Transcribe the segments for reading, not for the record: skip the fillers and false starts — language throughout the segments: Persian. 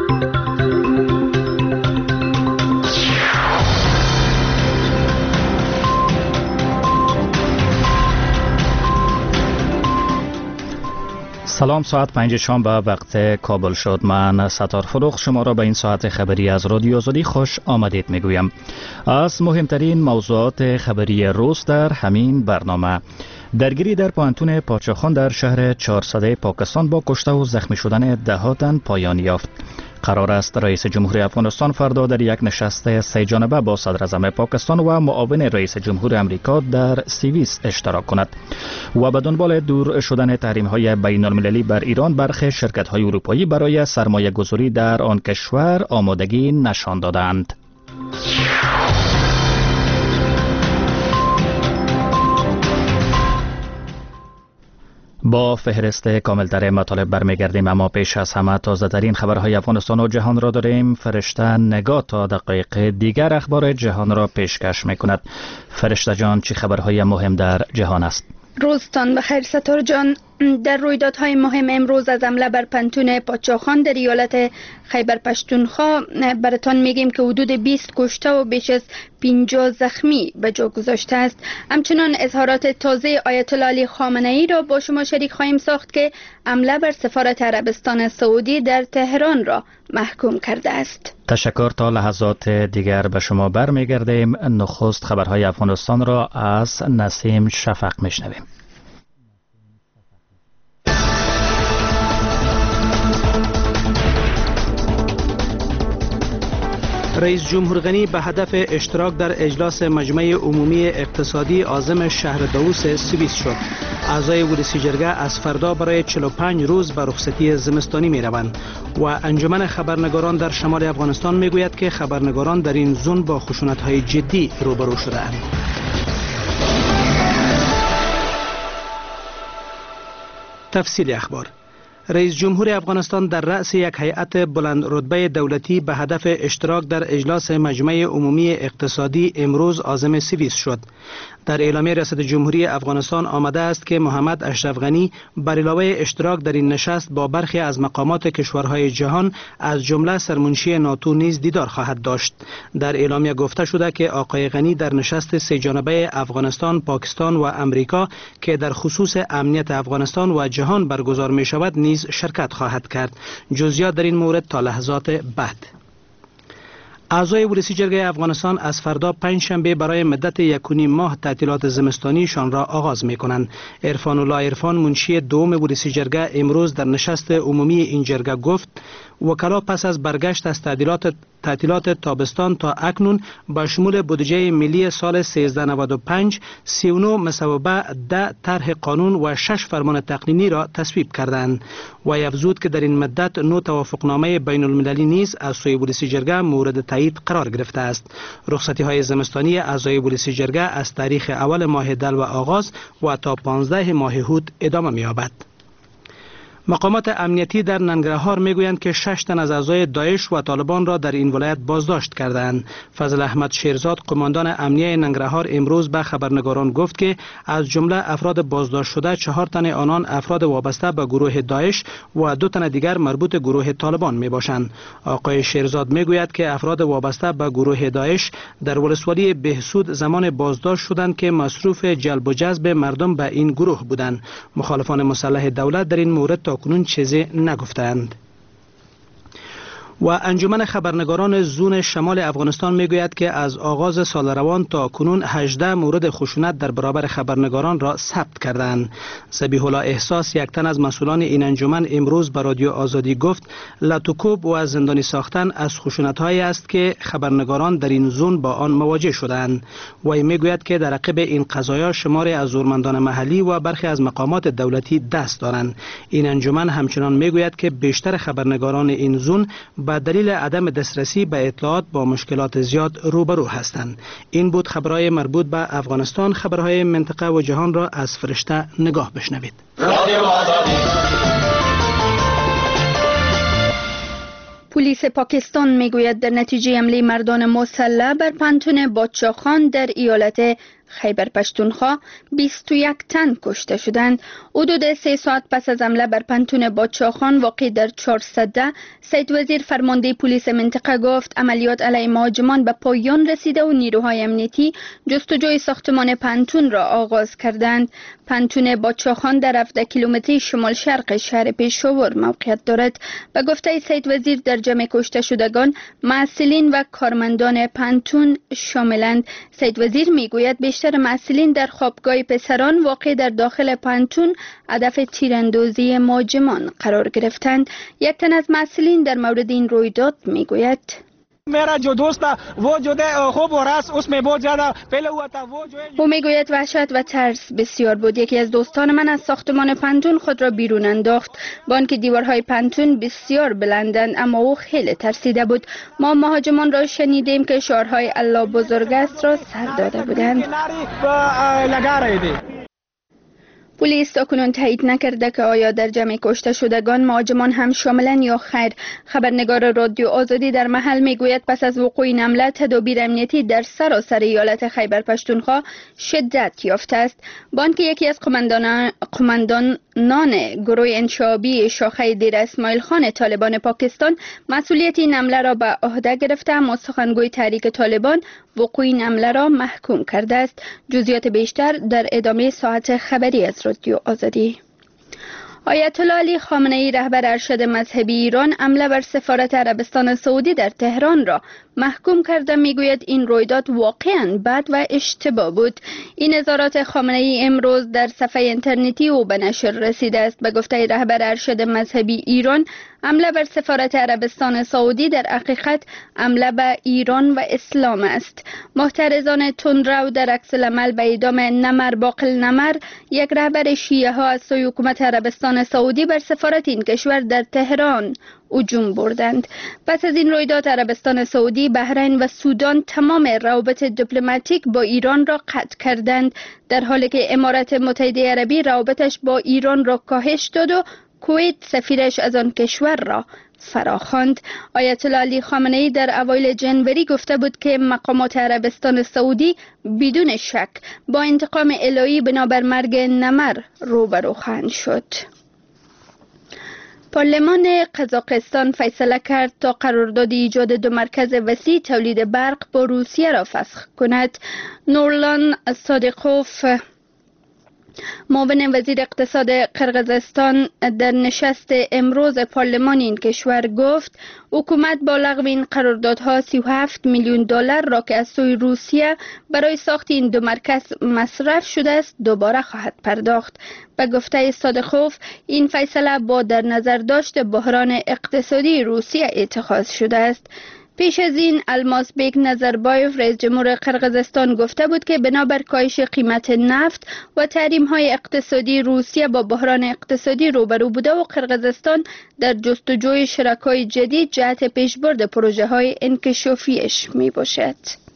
سلام، ساعت 5 شنبه وقت کابل شد. من ستار فروغ شما را به این ساعت خبری از رادیو آزادی خوش آمدید میگویم. از مهمترین موضوعات خبری روز در همین برنامه: درگیری در پوهنتون پادشاهخان در شهر 400 پاکستان با کشته و زخمی شدن ده‌ها تن پایان یافت. قرار است رئیس جمهوری افغانستان فردا در یک نشست سه جانبه با صدر اعظم پاکستان و معاون رئیس جمهور امریکا در سوئیس اشتراک کند. و به دنبال دور شدن تحریم‌های بین‌المللی بر ایران، برخی شرکت‌های اروپایی برای سرمایه‌گذاری در آن کشور آمادگی نشان دادند. با فهرست کاملتر مطالب برمیگردیم، اما پیش از همه تازه ترین خبرهای افغانستان و جهان را داریم. فرشته نگاه تا دقایق دیگر اخبار جهان را پیشکش میکند. فرشته جان، چه خبرهای مهم در جهان است؟ روزتان بخیر ستار جان. در رویدادهای مهم امروز از حمله بر پوهنتون پادشاهخان در ایالت خیبر پختونخوا براتان میگیم که حدود 20 کشته و بیش از 50 زخمی به جا گذاشته است. همچنان اظهارات تازه آیت الله علی خامنه ای را با شما شریک خواهیم ساخت که حمله بر سفارت عربستان سعودی در تهران را محکوم کرده است. تشکر. تا لحظات دیگر به شما برمیگردیم. نخست خبرهای افغانستان را از نسیم شفق میشنویم. رئیس جمهور غنی به هدف اشتراک در اجلاس مجمع عمومی اقتصادی عازم شهر داووس سوئیس شد. اعضای ولسی جرگه از فردا برای 45 روز به رخصتی زمستانی می روند و انجمن خبرنگاران در شمال افغانستان می گوید که خبرنگاران در این زون با خشونت‌های جدی روبرو شده‌اند. تفصیل اخبار: رئیس جمهور افغانستان در رأس یک هیئت بلند رتبه دولتی به هدف اشتراک در اجلاس مجمع عمومی اقتصادی امروز عازم سوئیس شد. در اعلامیه ریاست جمهوری افغانستان آمده است که محمد اشرف غنی بر علاوه اشتراک در این نشست با برخی از مقامات کشورهای جهان از جمله سرمنشی ناتو نیز دیدار خواهد داشت. در اعلامیه گفته شده که آقای غنی در نشست سه جانبه افغانستان، پاکستان و امریکا که در خصوص امنیت افغانستان و جهان برگزار می شود نیز شرکت خواهد کرد. جزئیات در این مورد تا لحظات بعد. اعضای ولسی جرگه افغانستان از فردا پنجشنبه برای مدت 1.5 ماه تعطیلات زمستانیشان را آغاز می کنند. عرفان الله عرفان، منشی دوم ولسی جرگه، امروز در نشست عمومی این جرگه گفت وکلا پس از برگشت از تعطیلات تابستان تا اکنون با شمول بودجه ملی سال 1395 39 مصوبه 10 طرح قانون و 6 فرمان تقنینی را تصویب کردند و افزود که در این مدت 9 توافقنامه بین المللی نیز از سوی ولسی جرگه مورد تایید قرار گرفته است. رخصتی های زمستانی اعضای ولسی جرگه از تاریخ اول ماه دلو آغاز و تا 15 ماه هود ادامه می‌یابد. مقامات امنیتی در ننگرهار میگویند که 6 تن از اعضای داعش و طالبان را در این ولایت بازداشت کردند. فضل احمد شیرزاد، قماندان امنیه ننگرهار، امروز به خبرنگاران گفت که از جمله افراد بازداشت شده 4 تن آنان افراد وابسته به گروه داعش و 2 تن دیگر مربوط گروه طالبان می باشند. آقای شیرزاد میگوید که افراد وابسته به گروه داعش در ولسوالی بهسود زمان بازداشت شدند که مصروف جلب و جذب مردم به این گروه بودند. مخالفان مسلح دولت در این مورد تا کنون چیزی نگفتند. و انجمن خبرنگاران زون شمال افغانستان میگوید که از آغاز سال روان تا کنون 18 مورد خشونت در برابر خبرنگاران را ثبت کردند. ذبیح الله احساس، یک تن از مسئولان این انجمن، امروز به رادیو آزادی گفت لاتوکوب و زندانی ساختن از خشونت‌هایی است که خبرنگاران در این زون با آن مواجه شدند. و میگوید که در عقب این قضایا شماری از زورمندان محلی و برخی از مقامات دولتی دست دارند. این انجمن همچنان میگوید که بیشتر خبرنگاران این زون به دلیل عدم دسترسی به اطلاعات با مشکلات زیاد روبرو هستند. این بود خبرهای مربوط به افغانستان. خبرهای منطقه و جهان را از فرشته نگاه بشنوید. پلیس پاکستان میگوید در نتیجه حمله مردان مسلح بر پوهنتون پادشاهخان در ایالت خیبر پشتونخوا 21 تن کشته شدند. حدود 3 ساعت پس از حمله بر پنتون بادشاهخان واقع در 410، سید وزیر فرمانده پلیس منطقه گفت عملیات علیه مهاجمان به پایان رسیده و نیروهای امنیتی جستجوی ساختمان پنتون را آغاز کردند. پنتون بادشاهخان در 17 کیلومتری شمال شرق شهر پشاور موقعیت دارد. به گفته سید وزیر در جمع کشته شدگان مسئولین و کارمندان پنتون شاملند. سید وزیر میگوید بیشتر مسئولین در خوابگاه پسران واقع در داخل پنتون هدف تیراندازی مهاجمان قرار گرفتند. یک تن از مسئولین در مورد این رویداد میگوید मेरा जो दोस्त था वो जो है खूब हो रहा उसमें बहुत ज्यादा पहले हुआ था वो जो है او میگوید وحشت و ترس بسیار بود. یکی از دوستان من از ساختمان پنتون خود را بیرون انداخت. با آنکه دیوارهای پنتون بسیار بلندند اما او خیلی ترسیده بود. ما مهاجمان را شنیدیم که شعارهای الله بزرگ است را سر داده بودند. پلیس تاکنون تایید نکرده که آیا در جمع کشته شدگان مهاجمان هم شاملن یا خیر. خبرنگار رادیو آزادی در محل میگوید پس از وقوع این حمله تدابیر امنیتی در سراسر ایالت خیبر پشتونخوا شدت یافته است. با آنکه یکی از قماندانان گروه انشابی شاخه دیر اسماعیل خان طالبان پاکستان مسئولیت این حمله را به عهده گرفته، اما سخنگوی تحریک طالبان وقوع این حمله را محکوم کرده است. جزئیات بیشتر در ادامه ساعت خبری از رادیو آزادی. آیت الله علی خامنه ای رهبر ارشد مذهبی ایران حمله بر سفارت عربستان سعودی در تهران را محکوم کرده. میگوید این رویداد واقعا بد و اشتباه بود. این اظهارات خامنه ای امروز در صفحه اینترنتی او به نشر رسیده است. به گفته رهبر ارشد مذهبی ایران حمله بر سفارت عربستان سعودی در حقیقت حمله به ایران و اسلام است. محترضان تندرو در عکس العمل به اعدام نمر باقل نمر، یک رهبر شیعه ها از سوی حکومت عربستان سعودی بر سفارت این کشور در تهران هجوم بردند. پس از این رویداد عربستان سعودی، بحرین و سودان تمام روابط دیپلماتیک با ایران را قطع کردند، در حالی که امارات متحده عربی روابطش با ایران را کاهش داد و کویت سفیرش از آن کشور را فراخواند. آیت الله علی خامنه ای در اوایل جنوری گفته بود که مقامات عربستان سعودی بدون شک با انتقام الهی بنابر مرگ نمر روبرو خواهند شد. پارلمان قزاقستان فیصله کرد تا قرارداد ایجاد 2 مرکز وسیع تولید برق با روسیه را فسخ کند. نورلان صادقوف، معاون وزیر اقتصاد قرقیزستان، در نشست امروز پارلمان این کشور گفت حکومت با لغو این قراردادها 37 میلیون دلار را که از سوی روسیه برای ساخت این 2 مرکز مصرف شده است دوباره خواهد پرداخت. به گفته صادقوف این فیصله با در نظر داشت بحران اقتصادی روسیه اتخاذ شده است. پیش از این المازبek نظربایف رئیس جمهور قرقیزستان گفته بود که بنابر کاهش قیمت نفت و تحریم‌های اقتصادی روسیه با بحران اقتصادی روبرو بوده و قرقیزستان در جستجوی شرکای جدید جهت پیشبرد پروژه‌های انکشافیش میباشد.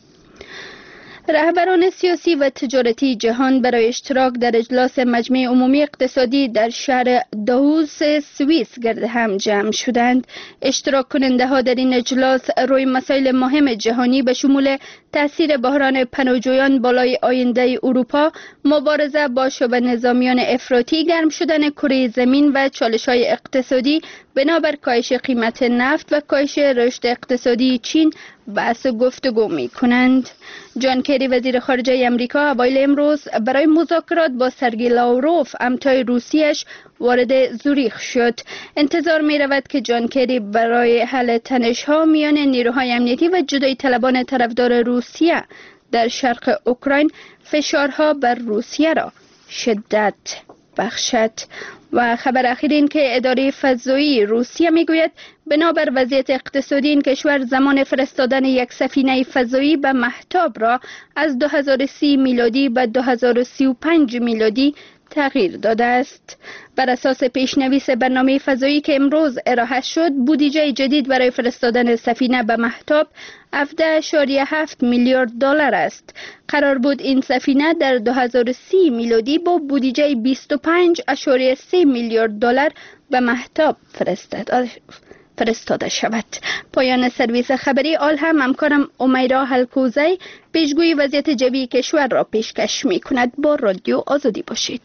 رهبران سیاسی و تجارتی جهان برای اشتراک در اجلاس مجمع عمومی اقتصادی در شهر داووس سوئیس گرد هم جمع شدند. اشتراک کننده ها در این اجلاس روی مسائل مهم جهانی به شمول تاثیر بحران پناهجویان بالای آینده اروپا، مبارزه با شبه نظامیان افراطی، گرم شدن کره زمین و چالش‌های اقتصادی بنابر کاهش قیمت نفت و کاهش رشد اقتصادی چین بحث و گفتگو می کنند. جان کری وزیر خارجه امریکا اوایل امروز برای مذاکرات با سرگئی لاوروف همتای روسیش وارد زوریخ شد. انتظار می رود که جان کری برای حل تنش‌ها میان نیروهای امنیتی و جدایی طلبان طرفدار روسیه در شرق اوکراین فشارها بر روسیه را شدت بخشد. و خبر اخیر این که اداره فضایی روسیه میگوید بنابر وضعیت اقتصادی این کشور زمان فرستادن یک سفینه فضایی به مهتاب را از 2030 میلادی به 2035 میلادی تغییر داده است. بر اساس پیشنویس برنامه فضایی که امروز ارائه شد، بودجه جدید برای فرستادن سفینه به مهتاب 17.7 میلیارد دلار است. قرار بود این سفینه در 2030 میلادی با بودجه 25.3 میلیارد دلار به مهتاب فرستاده شود. پایان سرویس خبری آل هم همکارم امیرا حلکوزی پیشگویی وضعیت جوی کشور را پیشکش می کند. با رادیو آزادی باشید.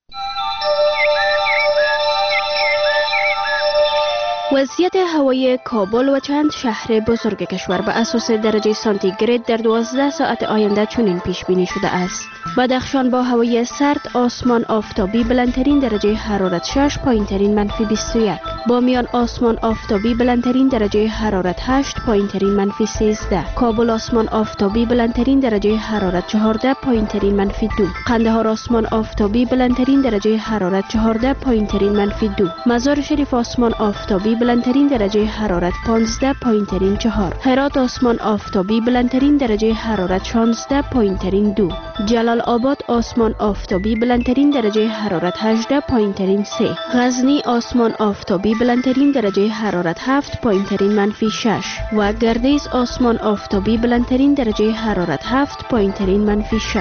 وضعیت هوایی کابل و چند شهر بزرگ کشور به اساس درجه سانتیگراد در 12 ساعت آینده چنین پیش بینی شده است. بدخشان با هوای سرد، آسمان آفتابی، بلندترین درجه حرارت 6، پایینترین منفی 21. بامیان آسمان آفتابی، بلندترین درجه حرارت 8، پایینترین منفی 13. کابل آسمان آفتابی، بلندترین درجه حرارت 14، پایینترین منفی 2. قندهار آسمان آفتابی، بلندترین درجه حرارت 14، پایینترین منفی 2. مزار شریف آسمان آفتابی، بلندترین درجه حرارت 15، پایینترین 4. هرات آسمان آفتابی، بلندترین درجه حرارت 16، پایینترین 2. جلال آباد آسمان آفتابی، بلندترین درجه حرارت 18، پایینترین 3. غزنی آسمان آفتابی، بلندترین درجه حرارت 7، پایینترین منفی 6 و گردیز آسمان آفتابی، بلندترین درجه حرارت 7، پایینترین منفی 6.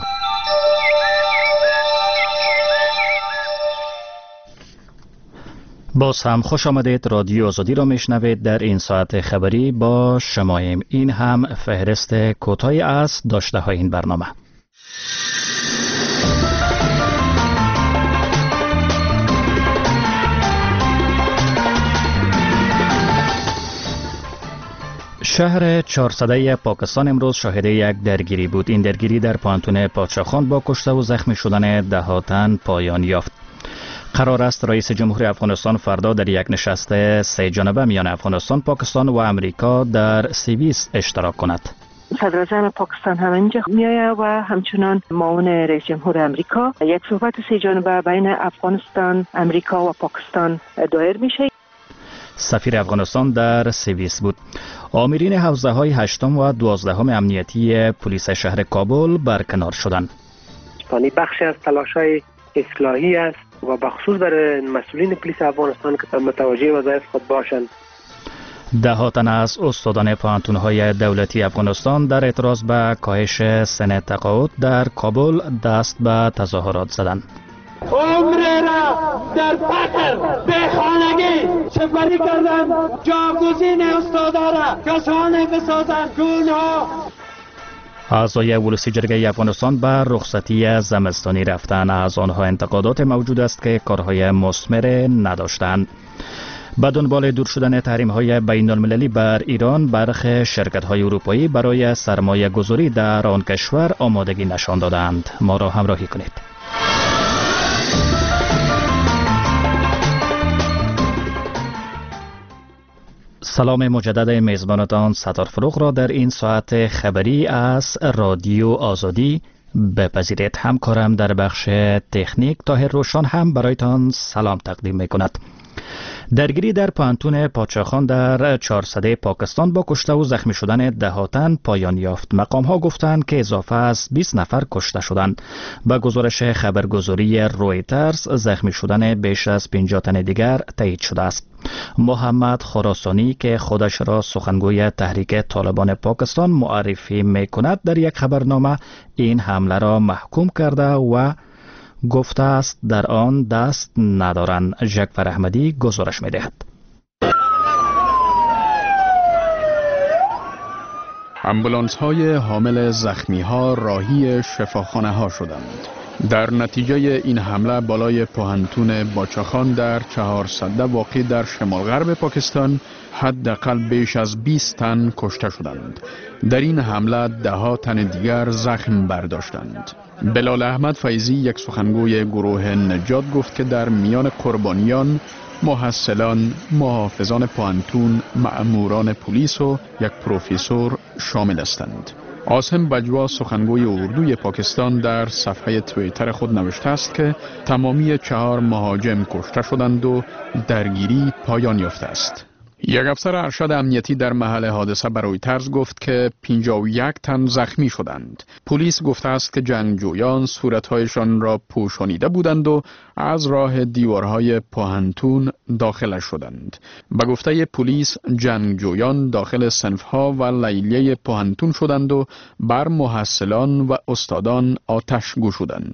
باز هم خوش آمدید. رادیو آزادی را میشنوید. در این ساعت خبری با شماییم. این هم فهرست کوتاهی از داشته های این برنامه. شهر 400 پاکستان امروز شاهد یک درگیری بود. این درگیری در پانتون پادشاهخان با کشته و زخمی شدن 10 تن پایان یافت. قرار است رئیس جمهور افغانستان فردا در یک نشست 3 جانبه میان افغانستان، پاکستان و امریکا در سوئیس اشتراک کند. صدر اعظم پاکستان هم اینجا میآید و همچنان معاون رئیس جمهور امریکا. یک صحبت 3 جانبه بین افغانستان، امریکا و پاکستان دایر میشه. سفیر افغانستان در سوئیس بود. آمرین حوزه های 8 و 12 امنیتی پلیس شهر کابل برکنار شدند. بخشی از تلاش‌های اصلاحی است و بخصوص برای مسئولین پلیس افغانستان که متوجه وظایف خود باشند. 10 تن از استادان پوهنتون‌های دولتی افغانستان در اعتراض به کاهش سن تقاعد در کابل دست به تظاهرات زدند. عمر را در فقر به خانگی سپری کردند. جاگزین استادا را کسانی بسازند که اونها اعضای ولسی جرگه افغانستان به رخصتی زمستانی رفتن. از آنها انتقادات موجود است که کارهای مثمر نداشتند. به دنبال دور شدن تحریم‌های بین‌المللی بر ایران، برخی شرکت‌های اروپایی برای سرمایه گذاری در آن کشور آمادگی نشان دادند. ما را همراهی کنید. سلام مجدد میزبانتان ستار فروغ را در این ساعت خبری از رادیو آزادی بپذیرید. همکارم در بخش تکنیک طاهر روشن هم برایتان سلام تقدیم می‌کند. درگیری در پانتون پادشاهخان در 400 پاکستان با کشته و زخمی شدن 10 تن پایان یافت. مقام‌ها گفتند که اضافه از 20 نفر کشته شدند. با گزارش خبرگزاری رویترز زخمی شدن بیش از 50 تن دیگر تایید شده است. محمد خراسانی که خودش را سخنگوی تحریک طالبان پاکستان معرفی می‌کند در یک خبرنامه این حمله را محکوم کرده و گفته است در آن دست ندارند. جعفر احمدی گزارش می‌دهد. امبولانس‌های حامل زخمی‌ها راهی شفاخانه‌ها شدند. در نتیجه این حمله بالای پوهنتون باچاخان در 400 واقع در شمال غرب پاکستان حداقل بیش از 20 تن کشته شدند. در این حمله 10 تن دیگر زخم برداشتند. بلال احمد فیضی یک سخنگوی گروه نجات گفت که در میان قربانیان محصلان، محافظان پوهنتون، مأموران پلیس و یک پروفسور شامل هستند. عاصم بجوا سخنگوی اردوی پاکستان در صفحه توییتر خود نوشته است که تمامی 4 مهاجم کشته شدند و درگیری پایان یافته است. یک افسر ارشد امنیتی در محل حادثه به رویترز گفت که 51 تن زخمی شدند. پلیس گفته است که جنگجویان صورتهایشان را پوشانیده بودند و از راه دیوارهای پوهنتون داخل شدند. به گفته پلیس جنگجویان داخل صنفها و لیلیه پوهنتون شدند و بر محصلان و استادان آتش گشودند.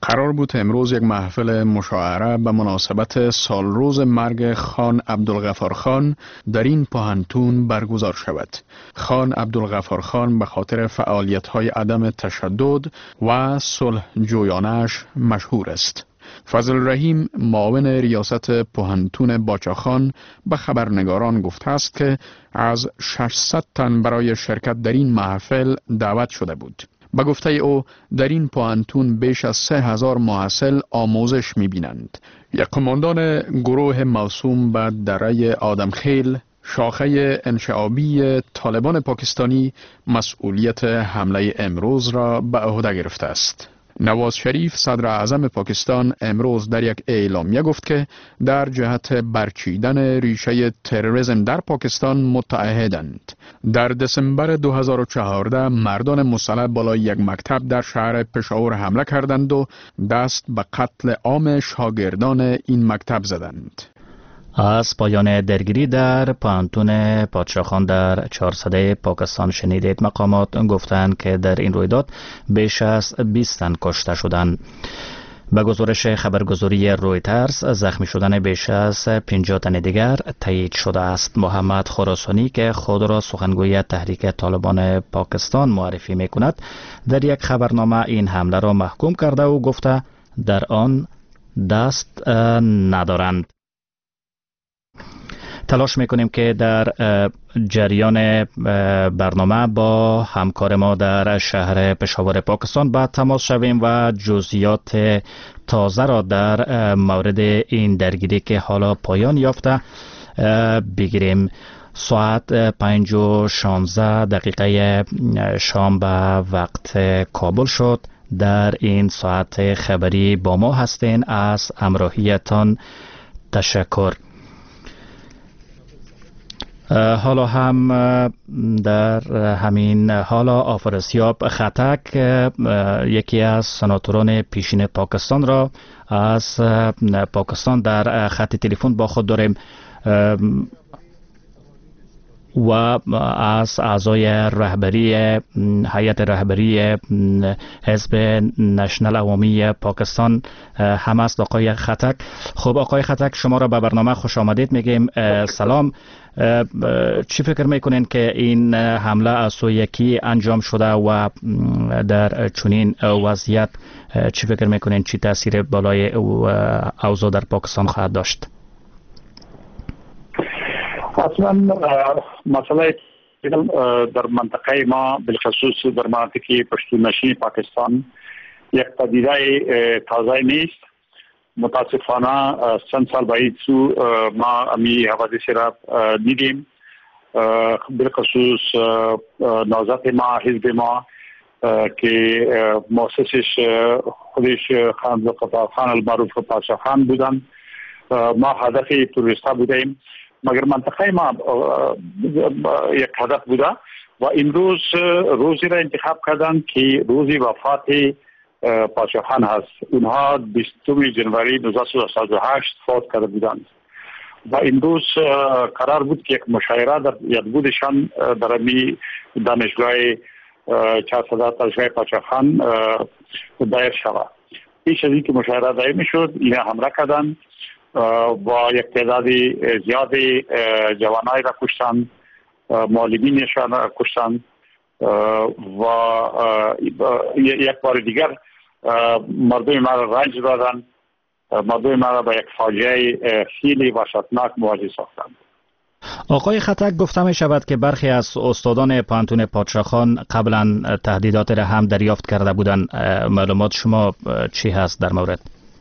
قرار بود امروز یک محفل مشاعره به مناسبت سالروز مرگ خان عبدالغفار خان در این پوهنتون برگزار شود. خان عبدالغفار خان به خاطر فعالیت‌های عدم تشدد و صلح جویانش مشهور است. فضل رحیم معاون ریاست پوهنتون باچاخان به خبرنگاران گفته است که از 600 تن برای شرکت در این محفل دعوت شده بود. به گفته او در این پوهنتون بیش از 3000 محصل آموزش می‌بینند. یک قماندان گروه موسوم به دره آدمخیل شاخه انشعابی طالبان پاکستانی مسئولیت حمله امروز را به عهده گرفته است. نواز شریف صدر اعظم پاکستان امروز در یک اعلامیه گفت که در جهت برچیدن ریشه تروریسم در پاکستان متعهدند. در دسامبر 2014 مردان مسلح بالای یک مکتب در شهر پشاور حمله کردند و دست به قتل عام شاگردان این مکتب زدند. از پایان درگیری در پوهنتون پادشاهخان در 400 پاکستان شنیدید. مقامات گفتند که در این رویداد بیش از 20 تن کشته شدند. به گزارش خبرگزاری رویترز زخمی شدن بیش از 50 تن دیگر تایید شده است. محمد خراسانی که خود را سخنگوی تحریک طالبان پاکستان معرفی می کند در یک خبرنامه این حمله را محکوم کرده و گفته در آن دست ندارند. تلاش میکنیم که در جریان برنامه با همکار ما در شهر پشاور پاکستان با تماس شویم و جزئیات تازه را در مورد این درگیری که حالا پایان یافته بگیریم. ساعت 5:16 شام به وقت کابل شد. در این ساعت خبری با ما هستین. از همراهیتان تشکر. حالا هم در همین حالا آفرسیاب خطک یکی از سناتوران پیشین پاکستان را از پاکستان در خط تلفن با خود داریم و از اعضای رهبری هیئت رهبری حزب نشنل عوامی پاکستان هم است آقای خطک. خب آقای خطک شما را به برنامه خوش آمدید میگیم. سلام. چی فکر میکنین که این حمله از سوی کی انجام شده و در چنین وضعیت چی فکر میکنین چی تاثیر بالای اوضاع در پاکستان خواهد داشت؟ اصلا مسئله در منطقه ما بالخصوص در مناطق پشتونشین پاکستان یک پدیده تازه نیست. متاسفانه چند سال بعد ما امی حوادث را دیدیم. بالخصوص نهضت ما حزب ما که مؤسسش خودش خان المعروف پادشاهخان بودند. ما هدف تروریستا بودیم مگر منطقه ما یک هدف بوده و امروز روزی را انتخاب کردند که روزی وفات پادشاهخان هست. اونها 20 جنوری 1978 فوت کرده بودند و امروز قرار بود که یک مشاعره در یادبودشان در امی دانشگاه 400 دانشگاه پادشاهخان دایر شود. پیش از اینکه مشاعره دایر میشد اینا حمله کردند و یک تعداد زیادی جوانای را کشتند، معلمینشان را کشتند و یک بار دیگر مردم ما را رنج دادند، مردم ما را با یک فاجعه خیلی وحشتناک مواجه ساختند. آقای خطک گفته می شود که برخی از استادان پوهنتون پادشاهخان قبلا تهدیدات را هم دریافت کرده بودند. معلومات شما چی هست در مورد؟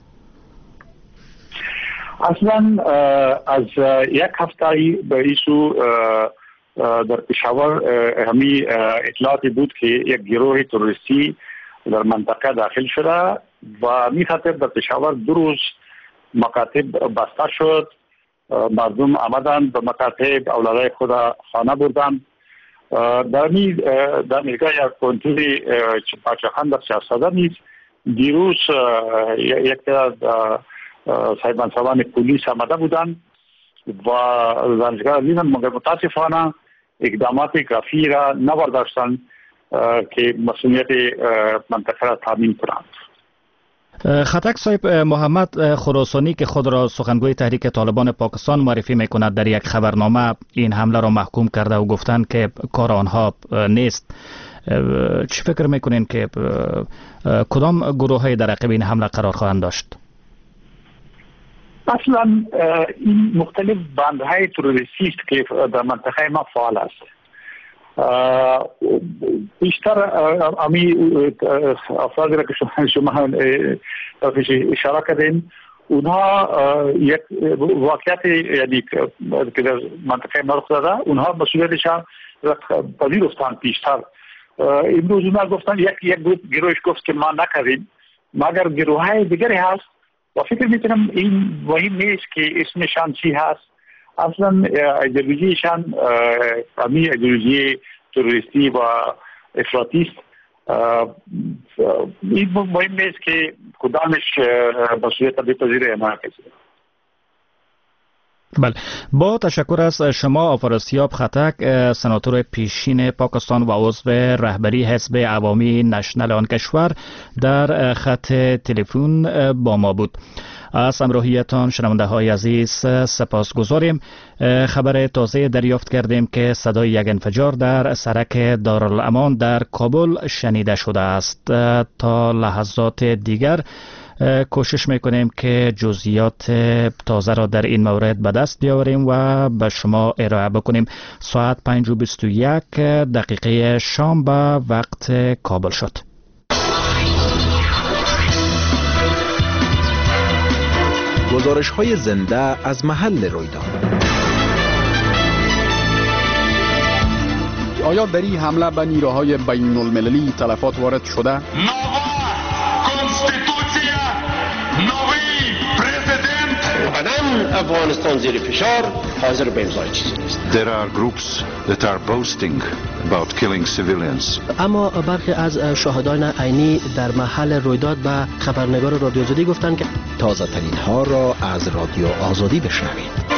اصلا از یک هفته به ایسو در پشاور همی اطلاعاتی بود که یک گروه تروریستی در منطقه داخل شده و می خاطر در پشاور 2 روز مکاتب بسته شد. مردم آمدند به مکاتب، اولادای خود خانه بردند. در نگاه یک کنتوری پادشاهخان در 400 نیز دیروز یک صاحبان پلیس آمده بودند و زنجگاه دیدن مگر متاسفانه اقدامات کافی را نبرداشتند که مسئولیت منطقه را تامین کنند. خطک صاحب، محمد خراسانی که خود را سخنگوی تحریک طالبان پاکستان معرفی میکند در یک خبرنامه این حمله را محکوم کرده و گفتند که کار آنها نیست. چی فکر میکنین که کدام گروه های در عقب این حمله قرار خواهند داشت؟ اصلا این مختلف بندهای تروریستی است که در منطقه ما فعال است. بیشتر امی افرادی را که شما اشاره کردین، اونها یک واقعیت یعنی که در منطقه ما رخ داده، اونها مسئولیتشان پذیرفتند پیشتر. امروز اونها گفتن یک گروهش گفت که ما نکردیم، مگر گروه های دیگری هست و فکر میکنم این مهم نیست که اسمشان چی هست. اصلا ایدئولوژیشان امی ایدئولوژی تروریستی و افراطی است. این مهم نیست که کدامش مسئولیت بپذیره یا نه. بله، با تشکر از شما آفراسیاب خطک، سناتور پیشین پاکستان و عضو رهبری حزب عوامی نشنل آن کشور، در خط تلفن با ما بود. از همراهیتان شنونده های عزیز سپاس گذاریم. خبر تازه دریافت کردیم که صدای یک انفجار در سرک دارالامان در کابل شنیده شده است. تا لحظات دیگر کوشش میکنیم که جزئیات تازه را در این مورد به دست بیاوریم و به شما ارائه بکنیم. ساعت 5:21 شام به وقت کابل شد. گزارش‌های زنده از محل رویداد. آیا در این حمله به نیروهای بین المللی تلفات وارد شده؟ افغانستان زیر فشار حاضر به امضای چیزی نیست. There are groups that are boasting about killing civilians. اما برخی از شاهدان عینی در محل رویداد به خبرنگار رادیو آزادی گفتند که تازه ترین ها را از رادیو آزادی بشنوید.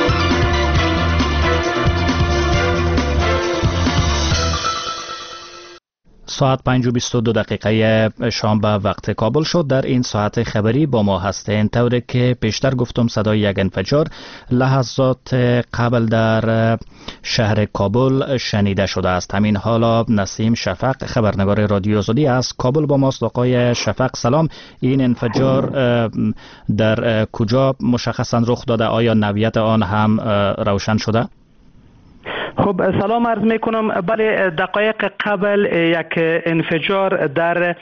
ساعت 5:22 شام به وقت کابل شد. در این ساعت خبری با ما هستین. طوری که پیشتر گفتم صدای یک انفجار لحظات قبل در شهر کابل شنیده شده است. همین حالا نسیم شفق خبرنگار رادیو آزادی از کابل با ماست. آقای شفق سلام. این انفجار در کجا مشخصا رخ داده؟ آیا نوعیت آن هم روشن شده؟ خب سلام عرض می کنم. بله، دقایق قبل یک انفجار در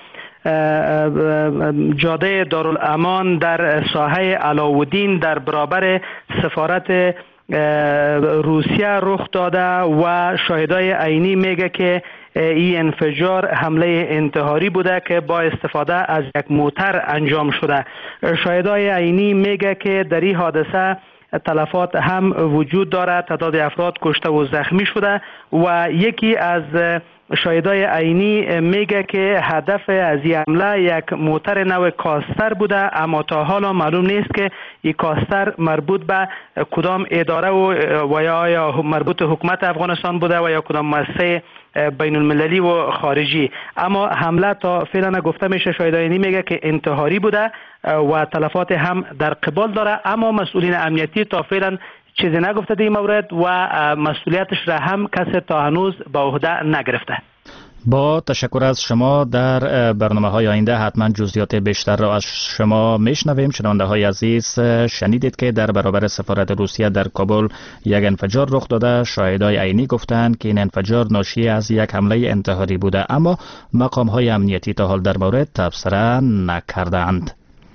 جاده دارالامان در ساحه علاودین در برابر سفارت روسیه رخ داده و شاهدای عینی میگه که این انفجار حمله انتحاری بوده که با استفاده از یک موتر انجام شده. شاهدای عینی میگه که در این حادثه تلفات هم وجود دارد، تعداد افراد کشته و زخمی شده و یکی از شاهدای عینی میگه که هدف از این حمله یک موتر نو کاستر بوده، اما تا حالا معلوم نیست که این کاستر مربوط به کدام اداره و یا مربوط حکومت افغانستان بوده و یا کدام مؤسسه بین المللی و خارجی. اما حمله تا فعلا گفته میشه شاهدای عینی میگه که انتحاری بوده و تلفات هم در قبال داره، اما مسئولین امنیتی تا فعلا چیزی نگفته در این مورد و مسئولیتش را هم کسی تا هنوز به عهده نگرفته. با تشکر از شما. در برنامه‌های آینده حتما جزئیات بیشتر را از شما میشنویم. شنونده های عزیز، شنیدید که در برابر سفارت روسیه در کابل یک انفجار رخ داده. شاهدای عینی گفتند که این انفجار ناشی از یک حمله انتحاری بوده، اما مقام‌های امنیتی تا حال در مورد تبصره نکردند.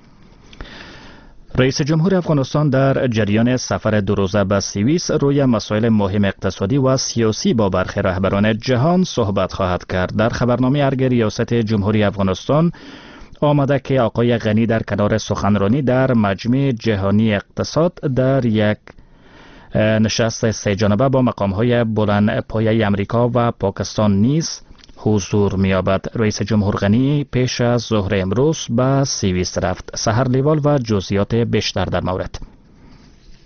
رئیس جمهور افغانستان در جریان سفر 2 روزه به سوئیس روی مسائل مهم اقتصادی و سیاسی با برخی رهبران جهان صحبت خواهد کرد. در خبرنامه ارگ ریاست جمهوری افغانستان آمده که آقای غنی در کنار سخنرانی در مجمع جهانی اقتصاد در یک نشست 3 جانبه با مقام‌های بلند پایه امریکا و پاکستان نیز حضور می‌یابد. رئیس جمهور غنی پیش از ظهر امروز به سوئیس رفت. سحر لیوال و جزئیات بیشتر در مورد.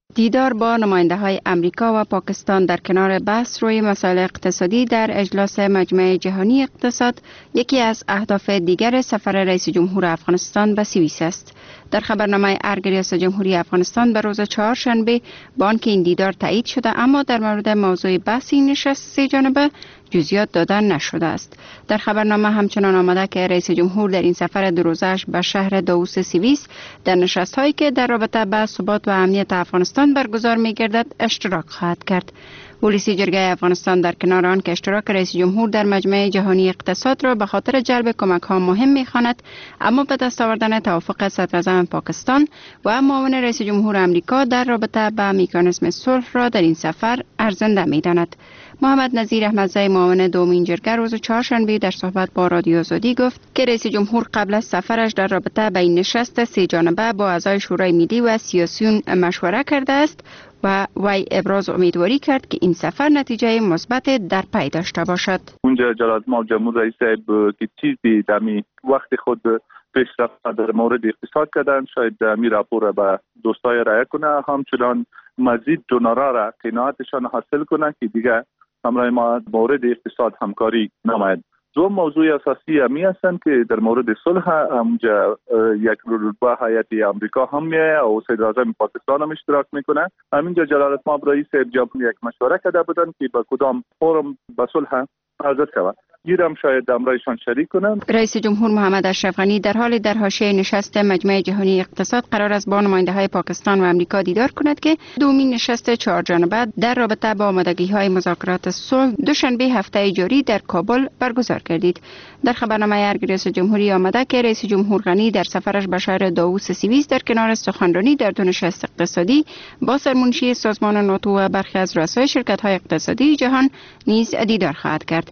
دیدار با نماینده های امریکا و پاکستان در کنار بحث روی مسائل اقتصادی در اجلاس مجمع جهانی اقتصاد یکی از اهداف دیگر سفر رئیس جمهور افغانستان به سوئیس است. در خبرنامه ارگ ریاست جمهوری افغانستان به روز چهارشنبه با آنکه این دیدار تایید شده، اما در مورد موضوع بحث این نشست سه جانبه جزئیات دادن نشده است. در خبرنامه همچنان آمده که رئیس جمهور در این سفر دو روزه‌اش به شهر داووس سوئیس در نشست‌هایی که در رابطه با ثبات و امنیت افغانستان برگزار می‌گردد اشتراک خواهد کرد. پلیس جرگه افغانستان در کنار آن که اشتراک رئیس جمهور در مجمع جهانی اقتصاد را به خاطر جلب کمک‌ها مهم می‌خواند، اما به دست آوردن توافق صدراعظم پاکستان و معاون رئیس جمهور امریکا در رابطه با مکانیزم صلح را در این سفر ارزنده می‌داند. محمد نظیر احمدزی معاون دومین جرگه روز چهارشنبه در صحبت با رادیو آزادی گفت که رئیس جمهور قبل از سفرش در رابطه با این نشست سه جانبه با اعضای شورای ملی و سیاسیون مشوره کرده است و وی ابراز امیدواری کرد که این سفر نتیجه مثبت در پی داشته باشد. اونجا جلالت مآب جمهور رئیس که چیزی دمی وقت خود پیشرفت در مورد اقتصاد کردن، شاید دمی راپور را به دوستای رایه کنه، همچنان مزید دونارا را قناعتشان حاصل کنه که دیگه همراه ما مورد اقتصاد همکاری نماید. دو موضوع اساسی همی هستند که در مورد صلح همونجا یک رتبه هیئت امریکا هم میه و صدراعظم پاکستان هم اشتراک میکنه. همینجا جلالت مآب رئیس جمهور یک مشوره کرده بودن که با کدام فرم به صلح حاضر شود. گیرم شاید امرایشان شریک کنند. رئیس جمهور محمد اشرف غنی در حال در حاشیه نشست مجمع جهانی اقتصاد قرار است با نماینده‌های پاکستان و امریکا دیدار کند که دومین نشست چهار جانبه در رابطه با آمادگی‌های مذاکرات صلح دوشنبه هفته جاری در کابل برگزار گردید. در خبرنامه ارگ ریاست جمهوری آمده که رئیس جمهور غنی در سفرش به شهر داووس سوئیس در کنار سخنرانی در دو نشست اقتصادی با سرمنشی سازمان ناتو و برخی از رؤسای شرکت‌های اقتصادی جهان نیز دیدار خواهد کرد.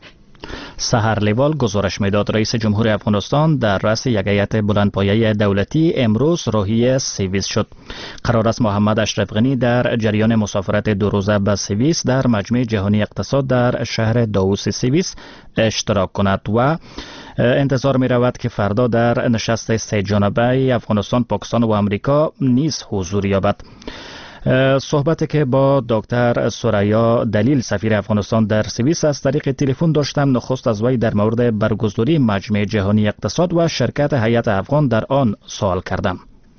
سحر لیوال گزارش میداد رئیس جمهور افغانستان در رأس یک هیئت بلندپایه دولتی امروز راهی سوئیس شد. قرار است محمد اشرف غنی در جریان مسافرت دو روزه به سوئیس در مجمع جهانی اقتصاد در شهر داووس سوئیس اشتراک کند و انتظار می رود که فردا در نشست سه جانبه افغانستان، پاکستان و امریکا نیز حضور یابد. صحبتی که با دکتر سوریا دلیل سفیر افغانستان در سوئیس از طریق تلفن داشتم، نخست از وی در مورد برگزاری مجمع جهانی اقتصاد و شرکت هیئت افغان در آن سوال کردم.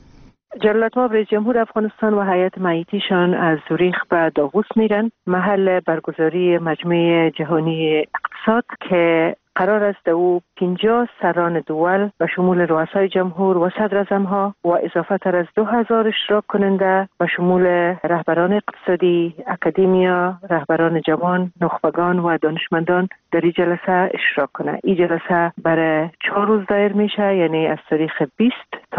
جلالت مآب رئیس جمهور افغانستان و هیئت معیتیشان از زوریخ به داووس میرن، محل برگزاری مجمع جهانی اقتصاد که قرار است او 50 سران دول و شمول رؤسای جمهور و صدراعظم‌ها و اضافه تر از 2000 اشتراک کننده و شمول رهبران اقتصادی، اکادمیا، رهبران جوان، نخبگان و دانشمندان در این جلسه اشتراک کنه. این جلسه برای 4 روز دایر میشه، یعنی از تاریخ 20 تا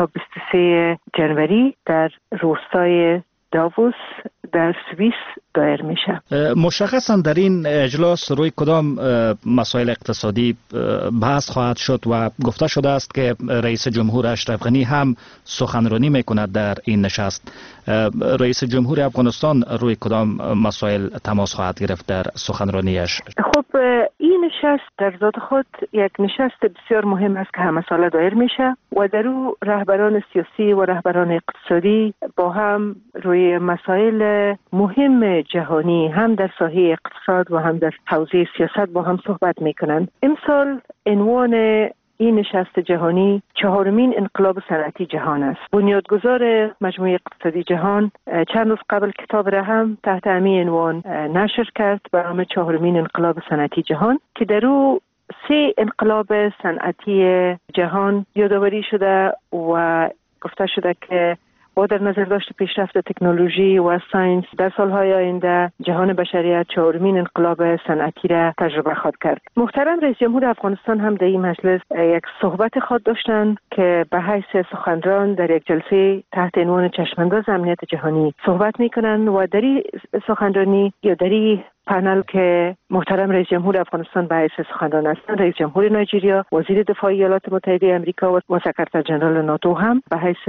23 جنوری در روستای داووس در سوئیس دایر میشه. مشخصا در این اجلاس روی کدام مسائل اقتصادی بحث خواهد شد و گفته شده است که رئیس جمهور اشرف غنی هم سخنرانی میکند در این نشست. رئیس جمهور افغانستان روی کدام مسائل تماس خواهد گرفت در سخنرانیش؟ خب این نشست در ذات خود یک نشست بسیار مهم است که همه ساله دایر میشه و در او رهبران سیاسی و رهبران اقتصادی با هم روی مسائل مهم جهانی هم در ساحه اقتصاد و هم در حوزه سیاست با هم صحبت میکنند. امسال عنوان این نشست جهانی 4مین انقلاب صنعتی جهان است. بنیادگذار مجموعه اقتصادی جهان چند روز قبل کتاب را هم تحت همین عنوان نشر کرد به نام 4مین انقلاب صنعتی جهان که در او 3 انقلاب صنعتی جهان یادآوری شده و گفته شده که با در نظر داشت پیشرفت تکنولوژی و ساینس در سالهای آینده جهان بشریت 4مین انقلاب صنعتی را تجربه خواهد کرد. محترم رئیس جمهور افغانستان هم در این مجلس یک صحبت خود داشتند که به حیث سخنران در یک جلسه تحت عنوان چشمانداز امنیت جهانی صحبت میکنند و در این سخنرانی یا در این پنل که محترم رئیس جمهور افغانستان به حیث سخنران هستند، رئیس جمهور نایجریا، وزیر دفاع ایالات متحده آمریکا و سکرتر جنرال ناتو هم به حیث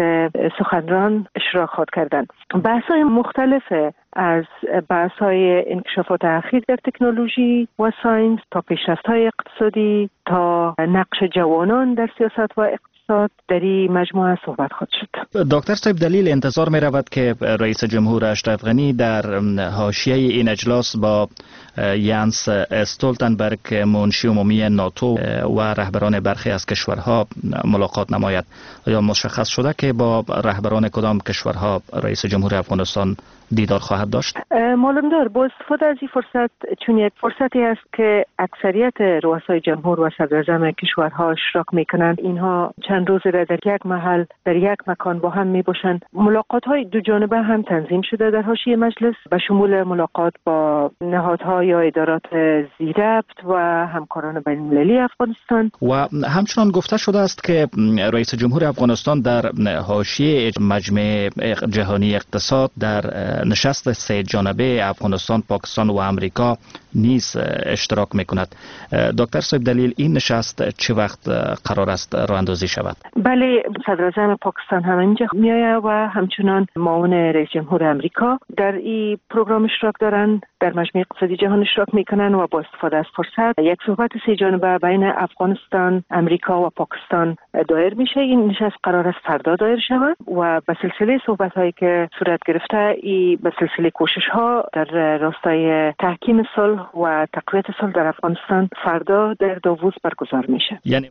سخنران اشتراک خواهد کردند. بحث‌های مختلف از بحث‌های انکشافات اخیر در تکنولوژی و ساینس تا پیشرفت‌های اقتصادی تا نقش جوانان در سیاست و اقتصاد در این مجموعه صحبت خواهد شد. دکتر صاحب، دلیل انتظار می رود که رئیس جمهور اشرف غنی در حاشیه این اجلاس با یانس استولتنبرگ منشی عمومی ناتو و رهبران برخی از کشورها ملاقات نماید. یا مشخص شده که با رهبران کدام کشورها رئیس جمهور افغانستان دیدار خواهد داشت؟ معلوم دار با استفاده از این فرصت، چون یک فرصتی است که اکثریت رؤسای جمهور و صدراعظم کشورها اشتراک میکنند، اینها چند روز را در یک محل در یک مکان با هم میباشند. ملاقات های دو جانبه هم تنظیم شده در حاشیه مجلس به شمول ملاقات با نهادها یا ادارات زیربط و همکاران بین المللی افغانستان. و همچنان گفته شده است که رئیس جمهور افغانستان در حاشیه مجمع جهانی اقتصاد در نشست سه جانبه افغانستان، پاکستان و امریکا نیز اشتراک میکند. دکتر صاحب، دلیل این نشست چه وقت قرار است راه اندازی شود؟ بله، صدراعظم پاکستان هم اینجا میآید و همچنان معاون رئیس جمهور امریکا در این پروگرام اشتراک دارند، در مجمع اقتصادی جهان اشتراک میکنند و با استفاده از فرصت یک صحبت سه جانبه بین افغانستان، امریکا و پاکستان دایر میشه. این نشست قرار است فردا دایر شود و به سلسله صحبت هایی که صورت گرفته به سلسله کوشش ها در راستای تحکیم صلح و تقویت صلح در افغانستان فردا در داوود برگزار میشه. یعنی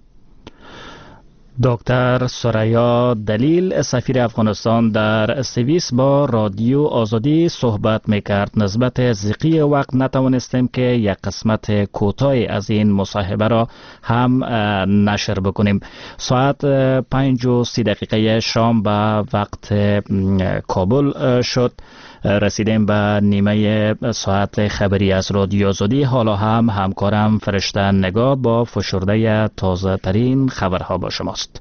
دکتر سریا دلیل، سفیر افغانستان در سوئیس، با رادیو آزادی صحبت میکرد. نسبت ضیقی وقت نتوانستیم که یک قسمت کوتاهی از این مصاحبه را هم نشر بکنیم. ساعت 5:30 شام به وقت کابل شد. رسیدیم به نیمه ساعت خبری از رادیو آزادی. حالا هم همکارم فرشته نگاه با فشرده تازه ترین خبرها با شماست.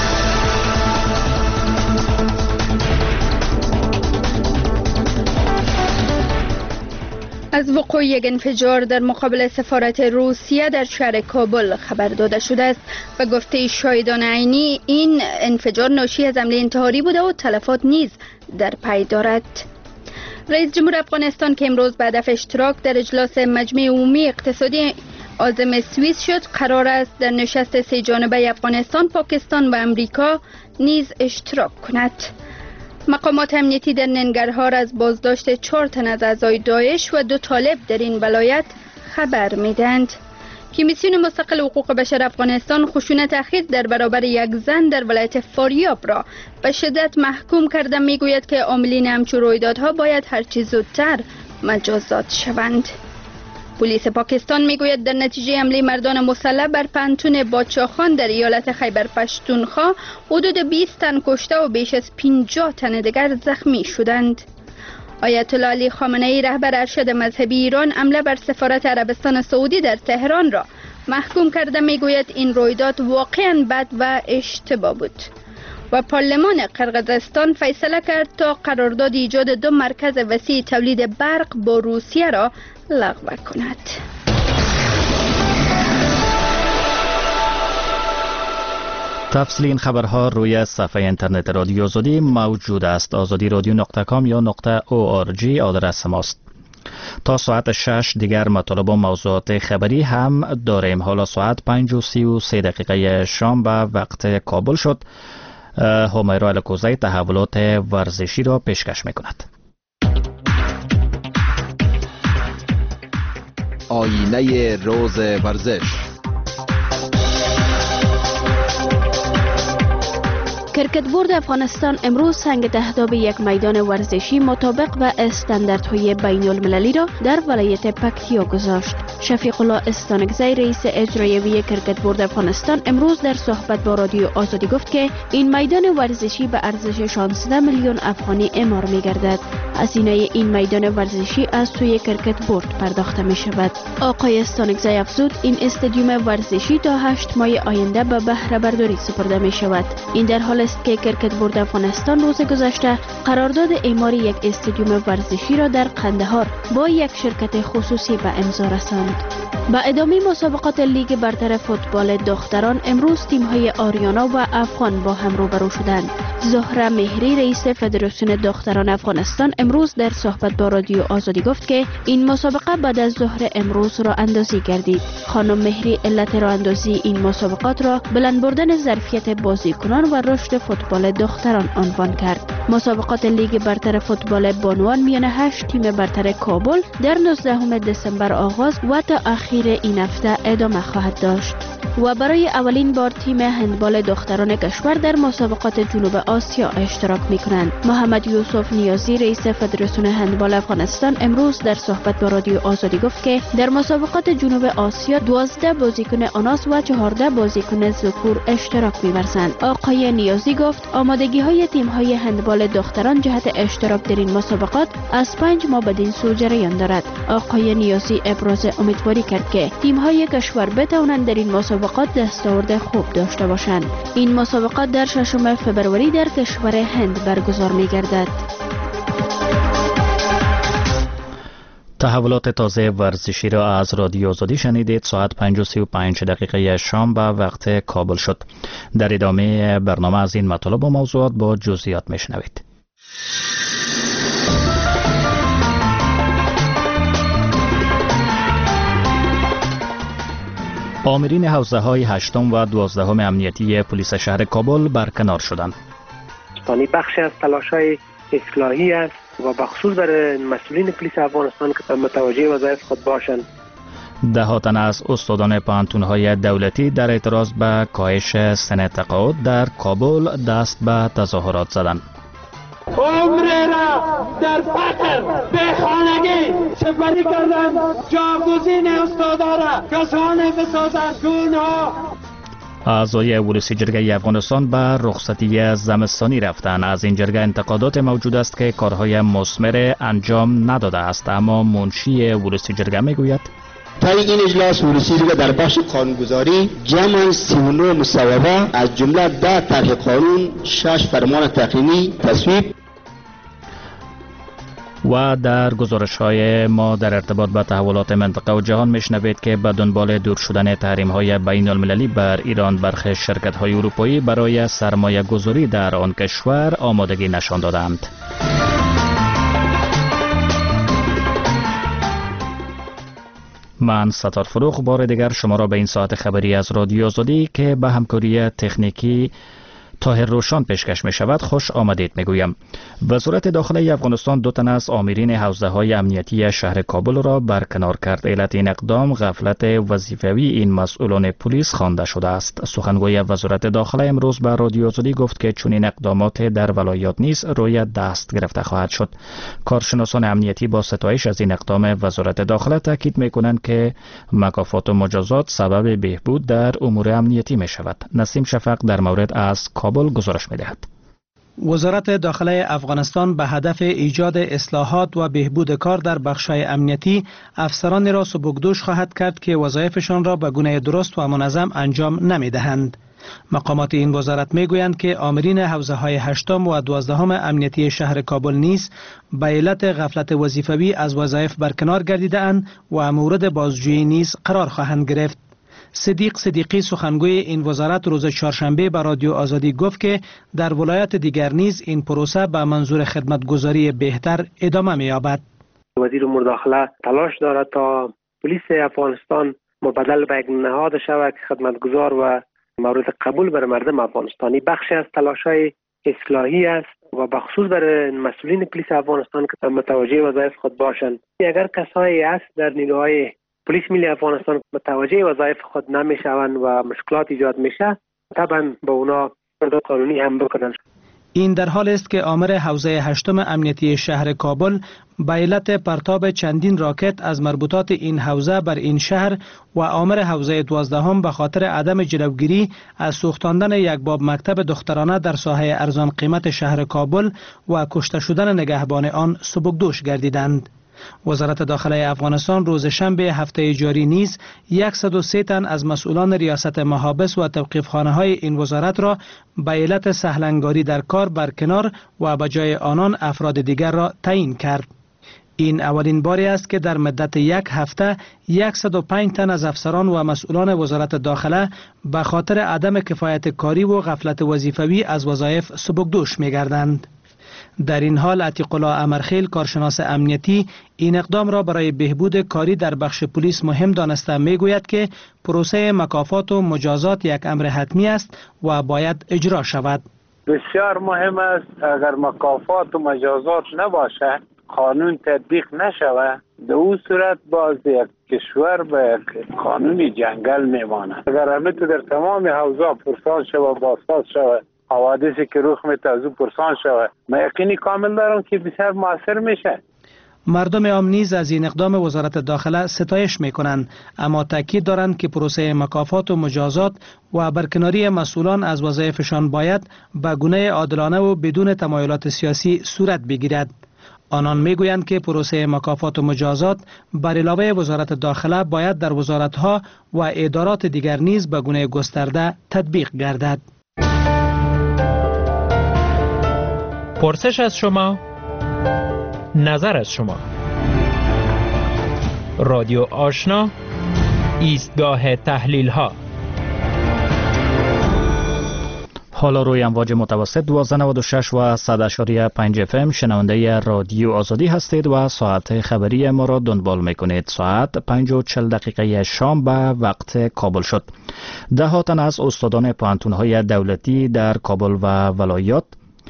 از وقوع یک انفجار در مقابل سفارت روسیه در شهر کابل خبر داده شده است و گفته شاهدان عینی این انفجار ناشی از حمله انتحاری بوده و تلفات نیز در پی دارد. رئیس جمهور افغانستان که امروز به هدف اشتراک در اجلاس مجمع عمومی اقتصادی عازم سوئیس شد، قرار است در نشست سه جانبه افغانستان، پاکستان و امریکا نیز اشتراک کند. مقامات امنیتی در ننگرهار از بازداشت 4 تن از اعضای داعش و 2 طالب در این ولایت خبر میدهند. کمیسیون مستقل حقوق بشر افغانستان خشونت اخیر در برابر یک زن در ولایت فاریاب را به شدت محکوم کرده میگوید که عاملین همچون رویدادها باید هرچه زودتر مجازات شوند. پلیس پاکستان میگوید در نتیجه حمله مردان مسلح بر پنتون باچاخان در ایالت خیبر پشتونخوا حدود 20 تن کشته و بیش از 50 تن دیگر زخمی شدند. آیت الله علی خامنه ای رهبر ارشد مذهبی ایران حمله بر سفارت عربستان سعودی در تهران را محکوم کرده میگوید این رویداد واقعا بد و اشتباه بود. و پارلمان قرقیزستان فیصله کرد تا قرارداد ایجاد 2 مرکز وسیع تولید برق با روسیه را لغو کند. تفصیل این خبرها روی صفحه اینترنت رادیو آزادی موجود است. azadiradyo.com یا .org آدرس ماست. تا ساعت 6 دیگر مطالب و موضوعات خبری هم داریم. حالا ساعت 5:33 شام به وقت کابل شد. همیرا الکوزی تحولات ورزشی را پیشکش می‌کند. آینه روز ورزش. کرکت بورد افغانستان امروز سنگ تهداب یک میدان ورزشی مطابق با استانداردهای بین المللی را در ولایت پکتیا گذاشت. شفیق الله استانکزی رئیس اجرایی کرکت بورد افغانستان امروز در صحبت با رادیو آزادی گفت که این میدان ورزشی به ارزش 16 میلیون افغانی اعمار می گردد. هزینه این میدان ورزشی از سوی کرکت بورد پرداخته می شود. آقای استانکزی افزود این استادیوم ورزشی تا 8 ماه آینده به بهره برداری سپرده می شود. این در حال است که کرکت بورد افغانستان روز گذشته قرارداد اعمار یک استادیوم ورزشی را در قندهار با یک شرکت خصوصی به امضا رساند. با ادامه مسابقات لیگ برتر فوتبال دختران امروز تیم‌های آریانا و افغان با هم روبرو شدند. زهره مهری رئیس فدراسیون دختران افغانستان امروز در صحبت با رادیو آزادی گفت که این مسابقه بعد از ظهر امروز راه اندازی گردید. خانم مهری علت راه اندازی این مسابقات را بلند بردن ظرفیت بازیکنان و رشد فوتبال دختران عنوان کرد. مسابقات لیگ برتر فوتبال بانوان میان 8 تیم برتر کابل در 19 دسامبر آغاز و تا اخیر این هفته ادامه خواهد داشت. و برای اولین بار تیم هندبال دختران کشور در مسابقات جنوب آسیا اشتراک می‌کنند. محمد یوسف نیازی رئیس فدراسیون هندبال افغانستان امروز در صحبت با رادیو آزادی گفت که در مسابقات جنوب آسیا 12 بازیکن آناس و 14 بازیکن ذکور اشتراک می‌ورزند. آقای نیازی گفت آمادگی‌های تیم‌های هندبال دختران جهت اشتراک در این مسابقات از 5 ماه بدین سو جریان دارد. آقای نیازی ابراز امیدواری کرد که تیم‌های کشور بتوانند در این مسابقات دستاورد خوب داشته باشند. این مسابقات در 6 فبروری در کشور هند برگزار می‌گردد. تحولات تازه ورزشی را از رادیو آزادی شنیدید. ساعت 5:35 دقیقه شام به وقت کابل شد. در ادامه برنامه از این مطالب و موضوعات با جزئیات میشنوید. آمرین حوزه‌های 8 و 12 امنیتی پلیس شهر کابل برکنار شدند. بخشی از تلاش‌های اصلاحی است و بخصوص برای مسئولین پلیس افغانستان که متوجه وظایف خود باشند. ده تن از استادان پانتون‌های دولتی در اعتراض به کاهش سن تقاعد در کابل دست به تظاهرات زدند. عمر را در فقر به خانگی سپری کردن، جاگزین استادا را کسانی بسازند که اونها اعضای ولسی جرگه افغانستان به رخصتی زمستانی رفتن. از این جرگه انتقادات موجود است که کارهای مثمر انجام نداده است، اما منشی ولسی جرگه میگوید طی این اجلاس ولسی جرگه در بخش قانونگذاری جمع 39 مصوبه از جمله 10 طرح قانون، 6 فرمان تقنینی تصویب و در گزارش‌های ما در ارتباط با تحولات منطقه و جهان میشنوید که به دنبال دور شدن تحریم‌های بین‌المللی بر ایران برخی شرکت‌های اروپایی برای سرمایه گذاری در آن کشور آمادگی نشان دادند. من ستار فروغ بار دیگر شما را به این ساعت خبری از رادیو آزادی که به همکاری تکنیکی طاهر روشان پیشکش می شود خوش آمدید می گویم. وزارت داخله افغانستان 2 تن از آمرین حوزه‌های امنیتی شهر کابل را برکنار کرد. علت این اقدام غفلت وظیفوی این مسئولان پلیس خوانده شده است. سخنگوی وزارت داخله امروز به رادیو آزادی گفت که چنین اقدامات در ولایات نیز روی دست گرفته خواهد شد. کارشناسان امنیتی با ستایش از این اقدام وزارت داخله تاکید می کنند که مکافات و مجازات سبب بهبود در امور امنیتی می شود. نسیم شفق در مورد از کابل گزارش می‌دهد. وزارت داخله افغانستان به هدف ایجاد اصلاحات و بهبود کار در بخش‌های امنیتی افسران را سبکدوش خواهد کرد که وظایفشان را به گونه درست و منظم انجام نمی‌دهند. مقامات این وزارت می‌گویند که آمرین حوزه‌های 8 و 12 امنیتی شهر کابل نیز به علت غفلت وظیفوی از وظایف برکنار گردیده‌اند و مورد بازجویی نیز قرار خواهند گرفت. صدیق صدیقی سخنگوی این وزارت روز چهارشنبه به رادیو آزادی گفت که در ولایات دیگر نیز این پروسه به منظور خدمتگزاری بهتر ادامه می‌یابد. وزیر امور داخله تلاش دارد تا پلیس افغانستان مبدل به یک نهاد شود که خدمتگزار و مورد قبول برای مردم افغانستانی. بخشی از تلاش‌های اصلاحی است و بخصوص برای مسئولین پلیس افغانستان که متوجه وظایف خود باشند. اگر کسایی است در نیروهای پلیس ملی افغانستان متوجه وظایف خود نمیشوند و مشکلات ایجاد میشه، طبعا به اونا اقدام قانونی هم بکنند. این در حال است که آمر حوزه 8 امنیتی شهر کابل به علت پرتاب چندین راکت از مربوطات این حوزه بر این شهر و آمر حوزه 12 به خاطر عدم جلوگیری از سوختاندن یک باب مکتب دخترانه در ساحه ارزان قیمت شهر کابل و کشته شدن نگهبان آن سبکدوش گردیدند. وزارت داخله افغانستان روز شنبه هفته جاری نیز 103 تن از مسئولان ریاست محابس و توقیفخانه های این وزارت را به علت سهلنگاری در کار برکنار و به جای آنان افراد دیگر را تعیین کرد. این اولین باری است که در مدت یک هفته 105 تن از افسران و مسئولان وزارت داخله به خاطر عدم کفایت کاری و غفلت وظیفوی از وظایف سبکدوش می‌گردند. در این حال عتیق الله امرخیل کارشناس امنیتی این اقدام را برای بهبود کاری در بخش پلیس مهم دانسته میگوید که پروسه مکافات و مجازات یک امر حتمی است و باید اجرا شود. بسیار مهم است اگر مکافات و مجازات نباشه، قانون تطبیق نشود، در اون صورت باز یک کشور به قانونی جنگل میماند. اگر همه تو در تمام حوزه پرسان شود، بازساز شود، حوادثی که رخ میده از او پرسان شود، من یقینی کامل دارم که بسیار موثر میشه. مردم عام نیز از این اقدام وزارت داخله ستایش میکنند، اما تاکید دارند که پروسه مکافات و مجازات و برکناری مسئولان از وظایفشان باید به گونه عادلانه و بدون تمایلات سیاسی صورت بگیرد. آنان میگویند که پروسه مکافات و مجازات بر علاوه وزارت داخله باید در وزارتها و ادارات دیگر نیز به گونه گسترده تطبیق گردد. پرسش از شما، نظر از شما. رادیو آشنا، ایستگاه تحلیل ها. حالا روی امواج متوسط 1296 و 100.5 FM شنونده رادیو آزادی هستید و ساعت خبری ما را دنبال میکنید. ساعت 5:40 شام به وقت کابل شد. ده تن از استادان پوهنتون‌های دولتی در کابل و ولایات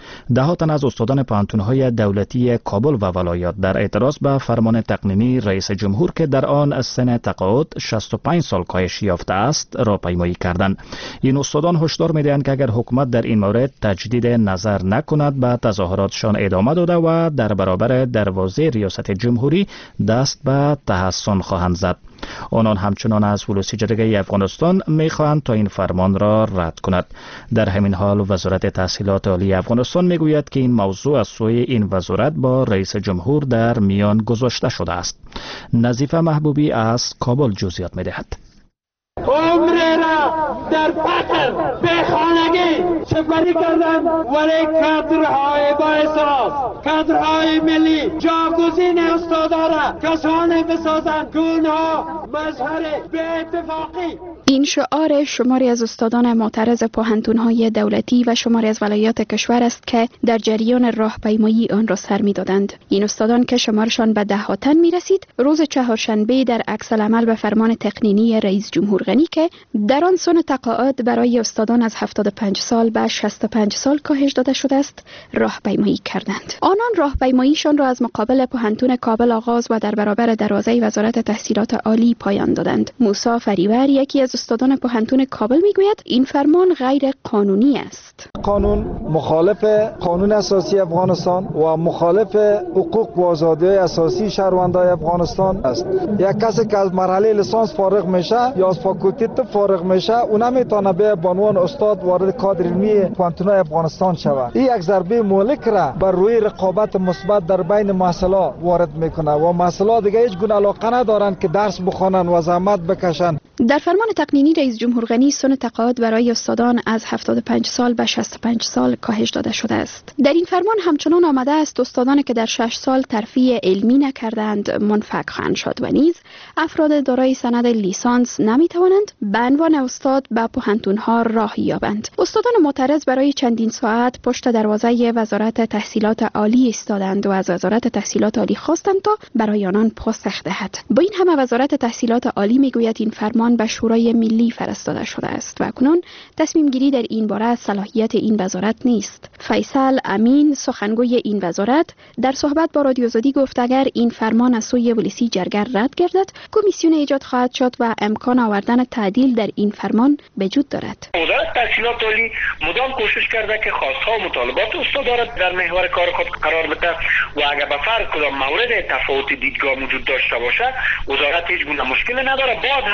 دولتی کابل و ولایات در اعتراض به فرمان تقنینی رئیس جمهور که در آن سن تقاعد 65 سال کاهش یافته است راهپیمایی کردند. این استادان هشدار می‌دهند که اگر حکومت در این مورد تجدید نظر نکند به تظاهراتشان ادامه داده و در برابر دروازه ریاست جمهوری دست به تحصن خواهند زد. آنان همچنان از ولوسی جرگه افغانستان می‌خواهند تا این فرمان را رد کند. در همین حال وزارت تحصیلات عالی افغانستان میگوید که این موضوع از سوی این وزارت با رئیس جمهور در میان گذاشته شده است. نظیفه محبوبی از کابل جزئیات می‌دهد. عمر را در فقر به خانگی سپری کردند، ولی کادرهای با احساس، کادرهای ملی جاگزین استادا را کسانی بسازند که اونها مظهر به اتفاقی. این شعار شماری از استادان معترض پوهنتون‌های دولتی و شماری از ولایات کشور است که در جریان راهپیمایی آن را سر می‌دادند. این استادان که شمارشان به 10 تن می‌رسید، روز چهارشنبه در عکس العمل به فرمان تقنینی رئیس جمهور غنی که در آن سن تقاعد برای استادان از 75 سال به 65 سال کاهش داده شده است، راهپیمایی کردند. آنان راهپیماییشان را از مقابل پوهنتون کابل آغاز و در برابر دروازه وزارت تحصیلات عالی پایان دادند. موسی فریور، یکی از استادان پوهنتون کابل، میگوید این فرمان غیر قانونی است. قانون مخالف قانون اساسی افغانستان و مخالف حقوق و آزادی‌های اساسی شهروندان افغانستان است. یک کسی که از مرحله لیسانس فارغ میشه یا از فاکولته فارغ میشه، اون نمیتونه به عنوان استاد وارد کادر علمی پوهنتون افغانستان شود. این یک ضربه مهلک را بر روی رقابت مثبت در بین محصلا وارد میکنه و محصلا دیگه هیچ گونه علاقه ندارند که درس بخوانن و زحمت بکشن. در فرمان تقنینی رئیس جمهور غنی سن تقاعد برای استادان از 75 سال به 65 سال کاهش داده شده است. در این فرمان همچنان آمده است استادانی که در 6 سال ترفیع علمی نکردند منفک خواهند شد و نیز افراد دارای سند لیسانس نمیتوانند به عنوان استاد به پوهنتون‌ها راه یابند. استادان معترض برای چندین ساعت پشت دروازه وزارت تحصیلات عالی ایستادند و از وزارت تحصیلات عالی خواستند تا برای آنان پاسخ دهد. با این همه وزارت تحصیلات عالی میگوید این فرمان به شورای ملی فرستاده شده است و اکنون تصمیم گیری در این باره صلاحیت این وزارت نیست. فیصل امین، سخنگوی این وزارت، در صحبت با رادیو آزادی گفت اگر این فرمان از سوی ولسی جرگه رد گردد، کمیسیون ایجاد خواهد شد و امکان آوردن تعدیل در این فرمان وجود دارد. وزارت تحصیلات عالی مدام کوشش کرده که خواستها و مطالبات استادا را در محور کار خود قرار بده و اگر به فرض کدام مورد تفاوت دیدگاه وجود داشته باشه، وزارت هیچ گونه مشکلی نداره. بعد هم در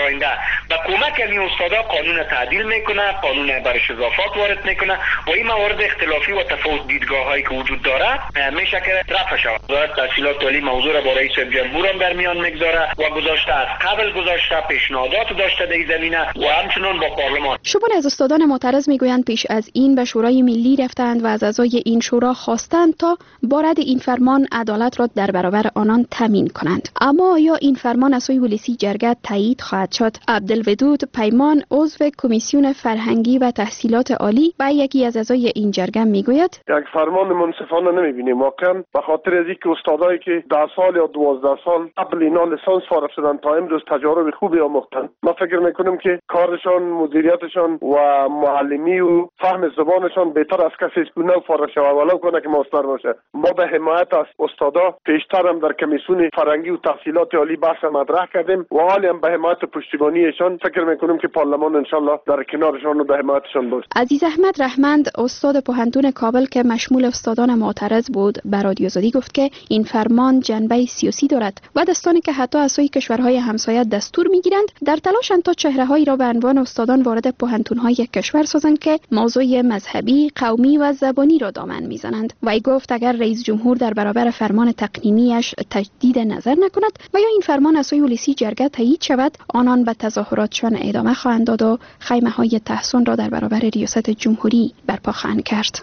آینده با کمک این استادا قانون تعدیل میکنه، قانون برش اضافات وارد میکنه و این موارد اختلافی و تفاوت دیدگاه هایی که وجود داره میشه که رفع شود. وزارت تحصیلات عالی موضوع را با رئیس جمهور هم در میان میگذاره و گذاشته از قبل گذاشته پیشنهادات داشته در این زمینه و همچنان با پارلمان. شماری از استادان معترض میگویند پیش از این به شورای ملی رفتند و از اعضای این شورا خواستند تا با رد این فرمان عدالت را در برابر آنان تامین کنند. اما آیا این فرمان از سوی ولسی جرگه تایید خواهد شد؟ عبدالودود پیمان عضو کمیسیون فرهنگی و تحصیلات عالی و یکی از اعضای این جرگه میگوید یک فرمان منصفانه نمیبینیم واقعا، به خاطر از اینکه استادایی که 10 سال یا 12 سال قبل اینا لیسانس فارغ شدن تا امروز تجارب خوبی آموختن، ما فکر میکنیم که کارشان، مدیریتشان و معلمی و فهم زبانشان بهتر از کسی است که نو فارغ شود ولو کنه که ماستر باشه. ما به حمایت از استادا پیشتر هم در کمیسیون فرهنگی و تحصیلات عالی بحث مطرح کردیم و حالی هم به حمایت پشتیبانیشان فکر میکنیم که پارلمان انشالله در کنارشان و به حمایتشان باشه. عزیز احمد رحمند استاد پوهنتون کابل که مشمول استادان معترض بود به رادیو آزادی گفت که این فرمان جنبه سیاسی دارد و دستانی که حتی از سوی کشورهای همسایه دستور میگیرند در تلاشند تا چهره‌هایی را به عنوان استادان وارد پوهنتون‌های کشور سازند که موضوع مذهبی، قومی و زبانی را دامن میزنند. وی گفت اگر رئیس جمهور در برابر فرمان تقنینیش تجدید نظر نکند و یا این فرمان از سوی ولسی جرگه تایید شود، آنان به تظاهراتشان ادامه خواهند داد و خیمه‌های تحصن را در برابر ریاست جمهوری برپا خواهند کرد.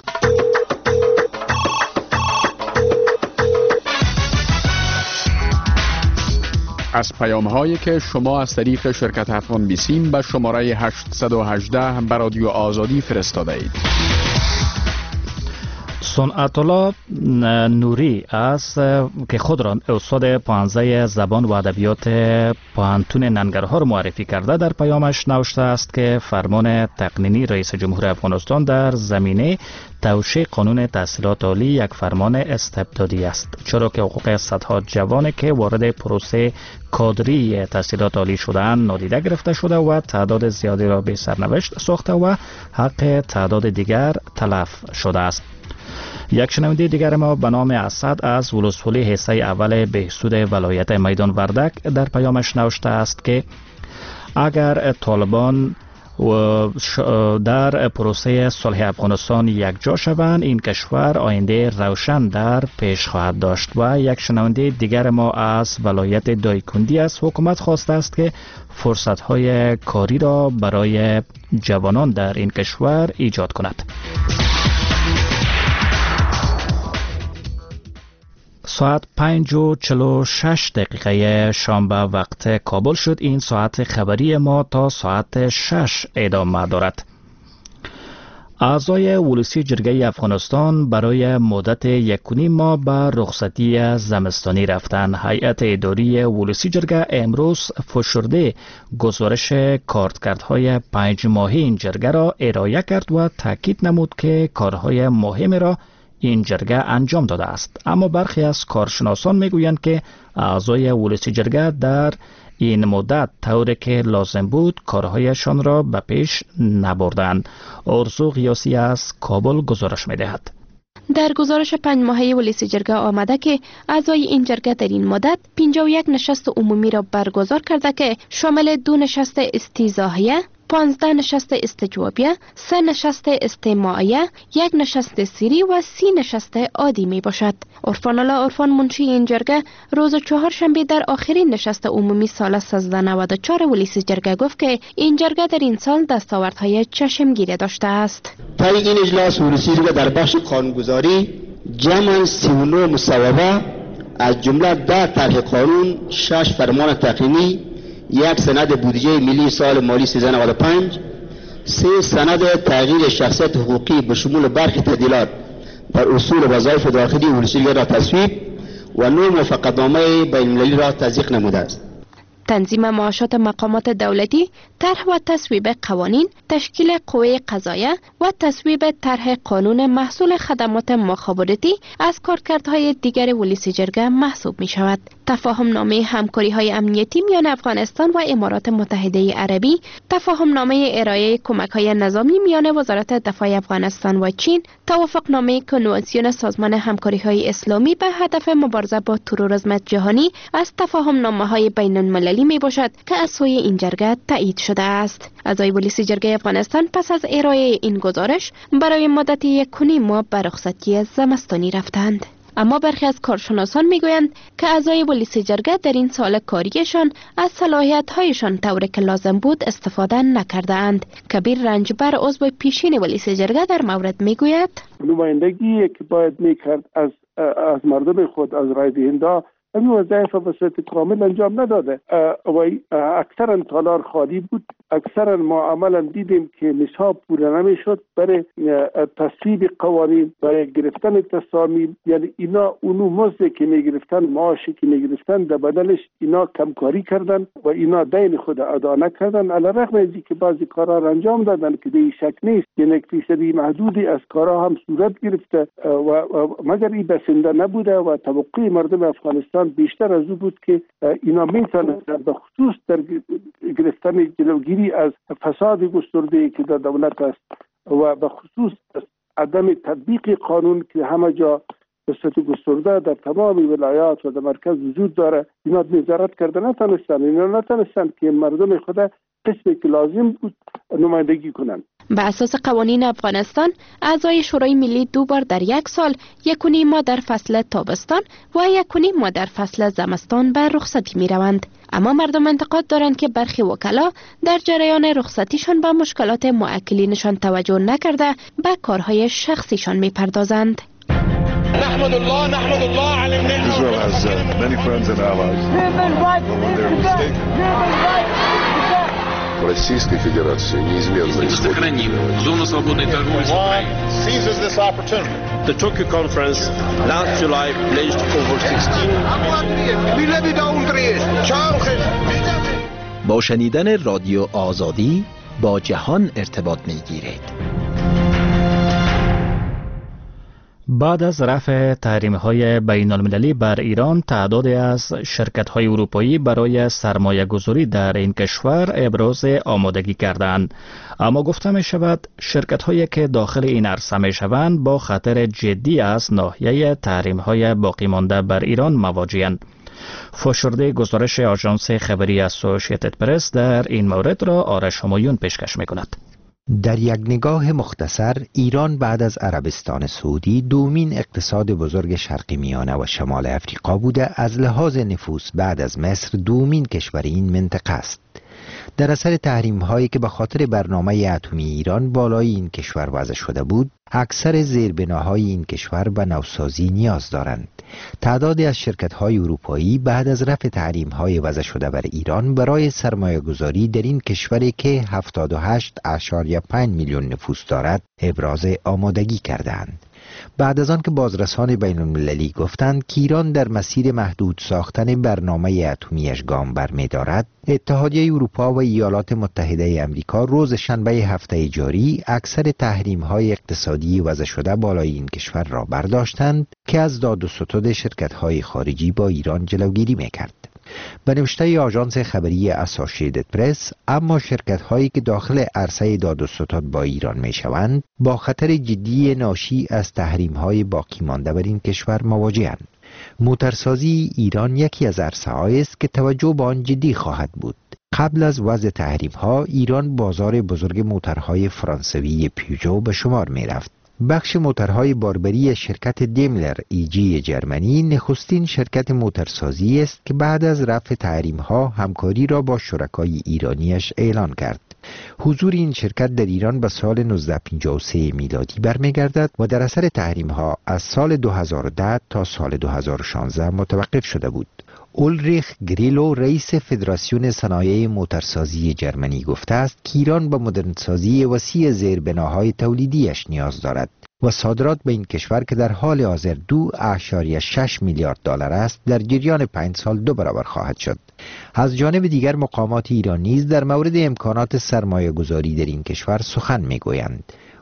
از پیام‌هایی که شما از طریق شرکت هفتان بیسیم به شماره 818 به رادیو آزادی فرستاده اید. صنعت الله نوری است که خود را استاد پانزه زبان و ادبیات پوهنتون ننگرهار معرفی کرده در پیامش نوشته است که فرمان تقنینی رئیس جمهور افغانستان در زمینه توشیح قانون تحصیلات عالی یک فرمان استبدادی است، چرا که حقوق صدها جوان که وارد پروسه کادری تحصیلات عالی شده‌اند نادیده گرفته شده و تعداد زیادی را به سرنوشت ساخته و حق تعداد دیگر تلف شده است. یک شنونده دیگر ما به نام اسد از ولسوالی حصه اول بهسود ولایت میدان وردک در پیامش نوشته است که اگر طالبان در پروسه صلح افغانستان یک جا شوند، این کشور آینده روشن در پیش خواهد داشت. و یک شنونده دیگر ما از ولایت دایکندی از حکومت خواسته است که فرصت‌های کاری را برای جوانان در این کشور ایجاد کند. ساعت 5:46 شام به وقت کابل شد. این ساعت خبری ما تا ساعت 6 ادامه دارد. اعضای ولسی جرگه افغانستان برای مدت 1.5 ماه به رخصتی زمستانی رفتند. هیئت اداری ولسی جرگه امروز فشرده گزارش کارکردهای 5 ماهه این جرگه را ارائه کرد و تاکید نمود که کارهای مهم را این جرگه انجام داده است. اما برخی از کارشناسان میگویند که اعضای ولسی جرگه در این مدت طوری که لازم بود کارهایشان را به پیش نبردند. ارزو غیاسی از کابل گزارش میدهد. در گزارش 5 ماهه ولسی جرگه آمده که اعضای این جرگه در این مدت 51 نشست عمومی را برگزار کرده که شامل 2 نشست استیضاحیه، 15 نشست استجوابیه، 3 نشست استماعیه، 1 نشست سیری و 30 نشست عادی می باشد. عرفان الله عرفان منشی این جرگه روز چهارشنبه در آخرین نشست عمومی سال 1394 ولسی جرگه گفت که این جرگه در این سال دستاوردهای چشمگیری داشته است. طی این اجلاس ولسی جرگه در بخش قانونگذاری جمع 39 مصوبه از جمله 10 طرح قانون، 6 فرمان تقنینی، 1 سند بودجه ملی سال مالی 1395، 3 سند تغییر شخصیت حقوقی به شمول برخی تعدیلات بر اصول وظایف داخلی ولسی را تصویب و 9 موافقتنامه بین‌المللی را تضییق نموده است. تنظیم معاشات مقامات دولتی، طرح و تصویب قوانین، تشکیل قوه قضاییه و تصویب طرح قانون محصول خدمات مخابراتی از کارکردهای دیگر ولسی جرگه محسوب می شود. تفاهم نامه همکاری های امنیتی میان افغانستان و امارات متحده عربی، تفاهم نامه ارائه کمک های نظامی میان وزارت دفاع افغانستان و چین، توافق نامه کنوانسیون سازمان همکاری های اسلامی به هدف مبارزه با تروریسم جهانی از تفاهم نامه های بین المللی می باشد که از سوی این جرگه تایید شده است. اعضای پلیس جرگه افغانستان پس از ارائه این گزارش برای مدت 1.5 ماه به رخصتی زمستانی رفتند. اما برخی از کارشناسان میگویند که اعضای پلیس جرگه در این سال کاریشان از صلاحیت‌هایشان طوری که لازم بود استفاده نکرده‌اند. کبیر رنجبر عضو پیشین پلیس جرگه در مورد میگوید نمایندگی که باید میکرد از مردم خود، از رای دهنده، این وظایف به صورت کامل انجام نداده و اکثرا تالار خالی بود. اکثرا ما عملا دیدیم که نصاب پوره نمیشد برای تصویب قوانین، برای گرفتن تصامیم. یعنی اینا اونو مزد که میگرفتن، معاشی که میگرفتن، در بدلش اینا کمکاری کردن و اینا دین خود ادا نکردن. علیرغم از اینکه بعضی کارا را انجام دادن که دیگه شک نیست که یک فیصدی محدودی از کارا هم صورت گرفته و مگر این بسنده نبوده و توقع مردم افغانستان بیشتر از او بود که اینا میتونستند به خصوص در گرفتن جلوگیری از فساد گسترده که در دولت است و به خصوص عدم تطبیق قانون که همه جا به صورت گسترده در تمام ولایات و در مرکز وجود داره، اینا نظارت کرده نتونستند که مردم خود قسمی که لازم بود نمایندگی کنند. به اساس قوانین افغانستان، اعضای شورای ملی 2 بار در 1 سال، 1.5 ماه در فصل تابستان و 1.5 ماه در فصل زمستان به رخصتی می روند. اما مردم انتقاد دارند که برخی وکلا در جریان رخصتیشان به مشکلات معکلینشان توجه نکرده به کارهای شخصیشان می پردازند. نحمد الله على النعمة. Israel has many friends and allies. В Российской Федерации неизменно Сохраним зону свободной торговли с Украиной. seizes this opportunity. The Tokyo conference last July pledged over 16 با شنیدن رادیو آزادی با جهان ارتباط می‌گیرید. بعد از رفع تحریم‌های بین‌المللی بر ایران، تعدادی از شرکت‌های اروپایی برای سرمایه‌گذاری در این کشور ابراز آمادگی کردند. اما گفته می‌شود شرکت‌هایی که داخل این عرصه می‌شوند با خطر جدی از ناحیه تحریم‌های باقی مانده بر ایران مواجه‌اند. فشرده گزارش آژانس خبری اسوسییتد پرس در این مورد را آرش همایون پیشکش می‌کند. در یک نگاه مختصر، ایران بعد از عربستان سعودی دومین اقتصاد بزرگ شرق میانه و شمال افریقا بوده. از لحاظ نفوس بعد از مصر دومین کشور این منطقه است. در اثر تحریم هایی که به خاطر برنامه اتمی ایران بالای این کشور وضع شده بود، اکثر زیربناهای این کشور به نوسازی نیاز دارند. تعدادی از شرکت‌های اروپایی بعد از رفع تحریم‌های وضع شده بر ایران برای سرمایه‌گذاری در این کشوری که 78.5 میلیون نفوس دارد ابراز آمادگی کردند. بعد از آن که بازرسان بین‌المللی گفتند که ایران در مسیر محدود ساختن برنامه اتمیش گام برمی‌دارد، اتحادیه اروپا و ایالات متحده آمریکا روز شنبه هفته جاری اکثر تحریم‌های اقتصادی وضع شده بالای این کشور را برداشتند که از داد و ستد شرکت‌های خارجی با ایران جلوگیری می‌کرد. به نوشته آژانس خبری اسوسییتد پرس، اما شرکت‌هایی که داخل عرصه داد و ستد با ایران می‌شوند با خطر جدی ناشی از تحریم‌های باقی مانده بر این کشور مواجه‌اند. موترسازی ایران یکی از عرصه‌هایی است که توجه به آن جدی خواهد بود. قبل از وضع تحریم‌ها، ایران بازار بزرگ موترهای فرانسوی پیوژو به شمار می‌رفت. بخش موترهای باربری شرکت دیملر ایجی جرمنی نخستین شرکت موترسازی است که بعد از رفع تحریم‌ها همکاری را با شرکای ایرانیش اعلان کرد. حضور این شرکت در ایران به سال 1953 میلادی برمیگردد و در اثر تحریم‌ها از سال 2010 تا سال 2016 متوقف شده بود. اولریخ گریلو رئیس فدراسیون صنایع موترسازی جرمنی گفته است که ایران به مدرنسازی وسیع زیربناهای تولیدیش نیاز دارد و صادرات به این کشور که در حال حاضر 2.6 میلیارد دلار است در جریان 5 سال 2 برابر خواهد شد. از جانب دیگر مقامات ایران نیز در مورد امکانات سرمایه گذاری در این کشور سخن میگویند.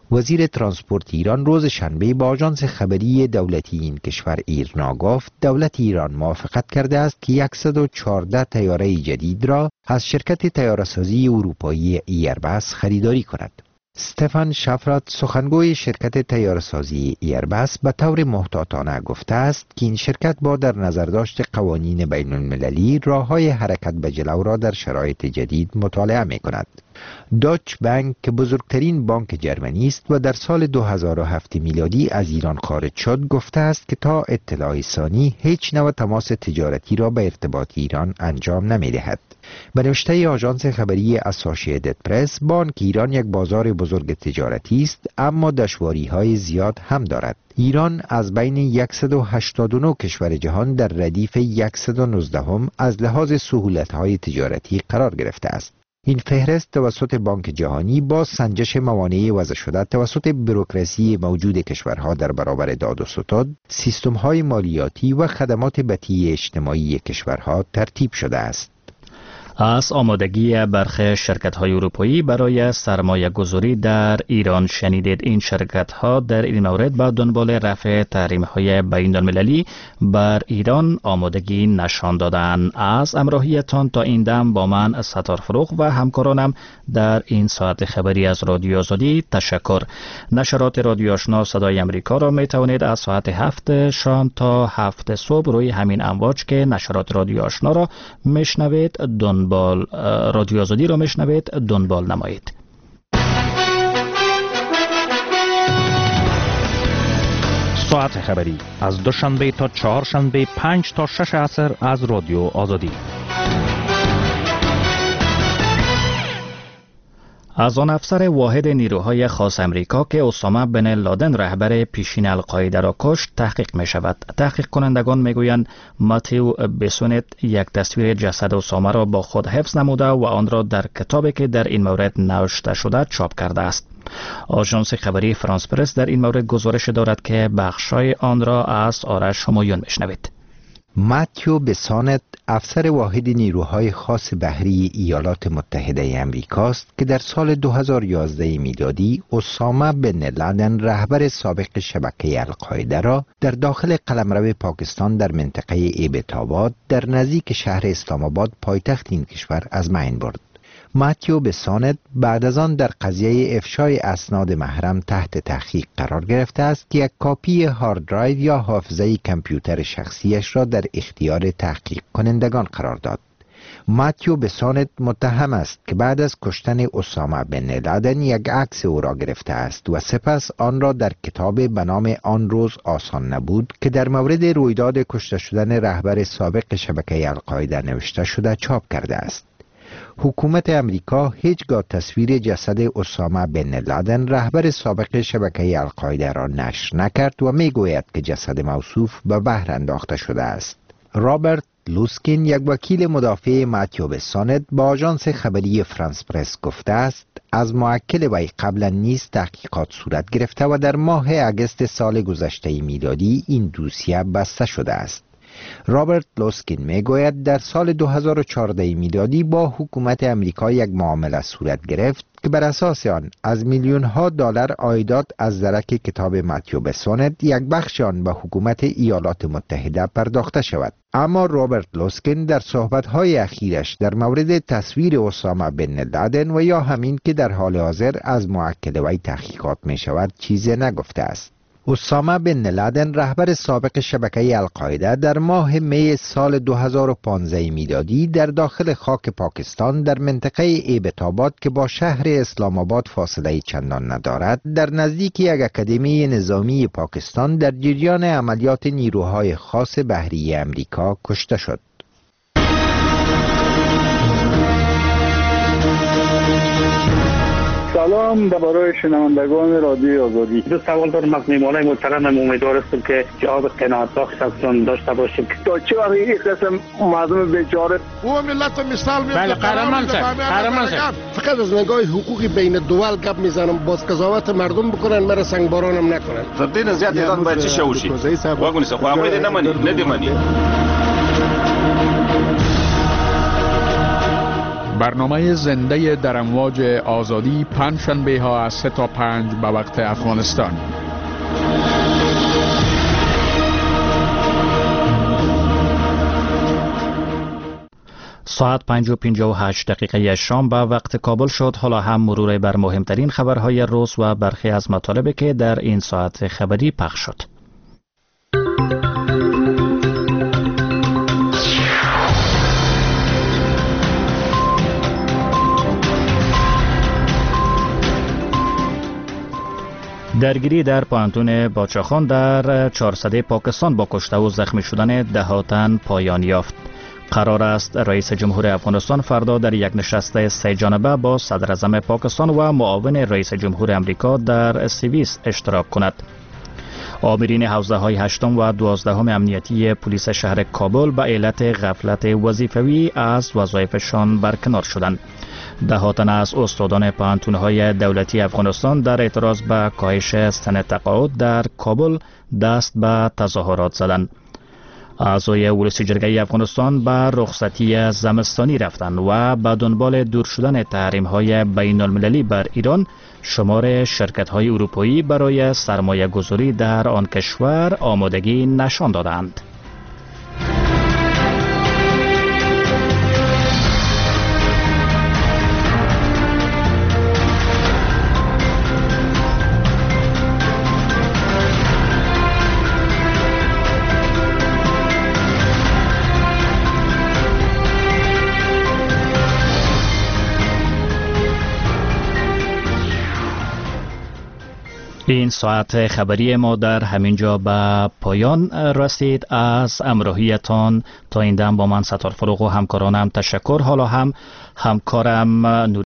وزیر ترانسپورت ایران روز شنبه با آژانس خبری دولتی این کشور ایرنا گفت دولت ایران موافقت کرده است که 114 طیاره جدید را از شرکت طیاره‌سازی اروپایی ایربس خریداری کند. استفان شفرات سخنگوی شرکت طیاره‌سازی ایربس به طور محتاطانه گفته است که این شرکت با در نظر داشت قوانین بین المللی راه‌های حرکت به جلو را در شرایط جدید مطالعه می‌کند. داچ بانک که بزرگترین بانک جرمنی است و در سال 2007 میلادی از ایران خارج شد گفته است که تا اطلاع ثانی هیچ نوع تماس تجارتی را به ارتباط ایران انجام نمی‌دهد. به نوشته آژانس خبری اسوسییتد پرس بانک ایران یک بازار بزرگ تجارتی است اما دشواری‌های زیاد هم دارد. ایران از بین 189 کشور جهان در ردیف 119 از لحاظ سهولت‌های تجارتی قرار گرفته است. این فهرست توسط بانک جهانی با سنجش موانع وضع شده توسط بوروکراسی موجود کشورها در برابر داد و ستد، سیستم‌های مالیاتی و خدمات بطی اجتماعی کشورها ترتیب شده است. از آمادگی برخی شرکت‌های اروپایی برای سرمایه گذاری در ایران شنیدید. این شرکت‌ها در این مورد با دنبال رفع تحریم‌های بین‌المللی بر ایران آمادگی نشان دادند. از همراهیتان تا این دم با من ستار فروغ و همکارانم در این ساعت خبری از رادیو آزادی تشکر. نشرات رادیو آشنا صدای امریکا را می توانید از ساعت 7 شام تا 7 صبح روی همین امواج که نشرات رادیو آشنا را میشنوید رادیو آزادی را میشنوید دنبال نمایید. ساعت خبری از دوشنبه تا چهارشنبه 5 تا 6 عصر از رادیو آزادی. از آن افسر واحد نیروهای خاص امریکا که اسامه بن لادن رهبر پیشین القاعده را کشت تحقیق می شود. تحقیق کنندگان می گویند ماتیو بسونت یک تصویر جسد اسامه را با خود حفظ نموده و آن را در کتابی که در این مورد نوشته شده چاپ کرده است. آژانس خبری فرانس پرس در این مورد گزارش دارد که بخشای آن را از آرش همایون میشنوید. ماتیو بسانت افسر واحد نیروهای خاص بحری ایالات متحده امریکا است که در سال 2011 میلادی اسامه بن لادن رهبر سابق شبکه القاعده را در داخل قلمرو پاکستان در منطقه ایبت‌آباد در نزدیک شهر اسلام آباد پایتخت این کشور از بین برد. ماتیو بسانت بعد از آن در قضیه افشای اسناد محرم تحت تحقیق قرار گرفته است که یک کاپی هارد درایو یا حافظه کامپیوتر شخصیش را در اختیار تحقیق کنندگان قرار داد. ماتیو بسانت متهم است که بعد از کشتن اسامه بن لادن یک عکس او را گرفته است و سپس آن را در کتاب به نام آن روز آسان نبود که در مورد رویداد کشته شدن رهبر سابق شبکه القاعده نوشته شده چاپ کرده است. حکومت امریکا هیچگاه تصویر جسد اسامه بن لادن رهبر سابق شبکه القاعده را نشر نکرد و میگوید که جسد موصوف به بحر انداخته شده است. رابرت لوسکین یک وکیل مدافع ماتیو بسانت با آژانس خبری فرانس پرس گفته است از موکل وی قبلا نیز تحقیقات صورت گرفته و در ماه اگست سال گذشته میلادی این دوسیه بسته شده است. رابرت لوسکین میگوید در سال 2014 میلادی با حکومت امریکا یک معامله صورت گرفت که بر اساس آن از میلیون‌ها دلار عایدات از درک کتاب ماتیو بسانت یک بخش آن به حکومت ایالات متحده پرداخته شود. اما رابرت لوسکین در صحبت‌های اخیرش در مورد تصویر اسامه بن لادن و یا همین که در حال حاضر از موکل وی تحقیقات می شود چیزی نگفته است. اسامه بن لادن رهبر سابق شبکه القاعده در ماه می سال 2015 میلادی در داخل خاک پاکستان در منطقه ایبت‌آباد که با شهر اسلام آباد فاصله چندان ندارد در نزدیک یک اکادمی نظامی پاکستان در جریان عملیات نیروهای خاص بحری امریکا کشته شد. سلام برای شنوندگان رادیو آزادی. دو سوال دارم از میهمانای محترم. امید هستم که جواب قناعت بخش ازتون داشته باشیم. تا چه وقت این قسم مردم بیچاره او ملت مثال میاد. بله قهرمان شد. فقط از نگاه حقوقی بین دول گپ میزنم. باز قضاوت مردم بکنن مرا سنگبارانم نکنن. فردین زیاد دیدن باید چی شوشی؟ واگونی سه خواهی نمانی ندیمانی. برنامه زنده در امواج آزادی پنجشنبه ها از 3 تا 5 به وقت افغانستان. ساعت 5:58 شام به وقت کابل شد. حالا هم مرور بر مهمترین خبرهای روز و برخی از مطالبی که در این ساعت خبری پخش شد. درگیری در پوهنتون باچاخان در 400 پاکستان با کشته و زخمی شدن 10 تن پایان یافت. قرار است رئیس جمهور افغانستان فردا در یک نشست 3 جانبه با صدر اعظم پاکستان و معاون رئیس جمهور امریکا در سوئیس اشتراک کند. آمرین حوزه های 8 و 12 امنیتی پلیس شهر کابل به علت غفلت وظیفوی از وظایفشان برکنار شدند. 10 تن از استادان پوهنتون‌های دولتی افغانستان در اعتراض به کاهش سن تقاعد در کابل دست به تظاهرات زدند. اعضای ولسی جرگه افغانستان به رخصتی زمستانی رفتند و به دنبال دور شدن تحریم‌های بین المللی بر ایران شمار شرکت‌های اروپایی برای سرمایه گذاری در آن کشور آمادگی نشان دادند. این ساعت خبری ما در همین جا به پایان رسید. از همراهیتان تا این دم با من ستار فروغ و همکارانم تشکر. حالا هم همکارم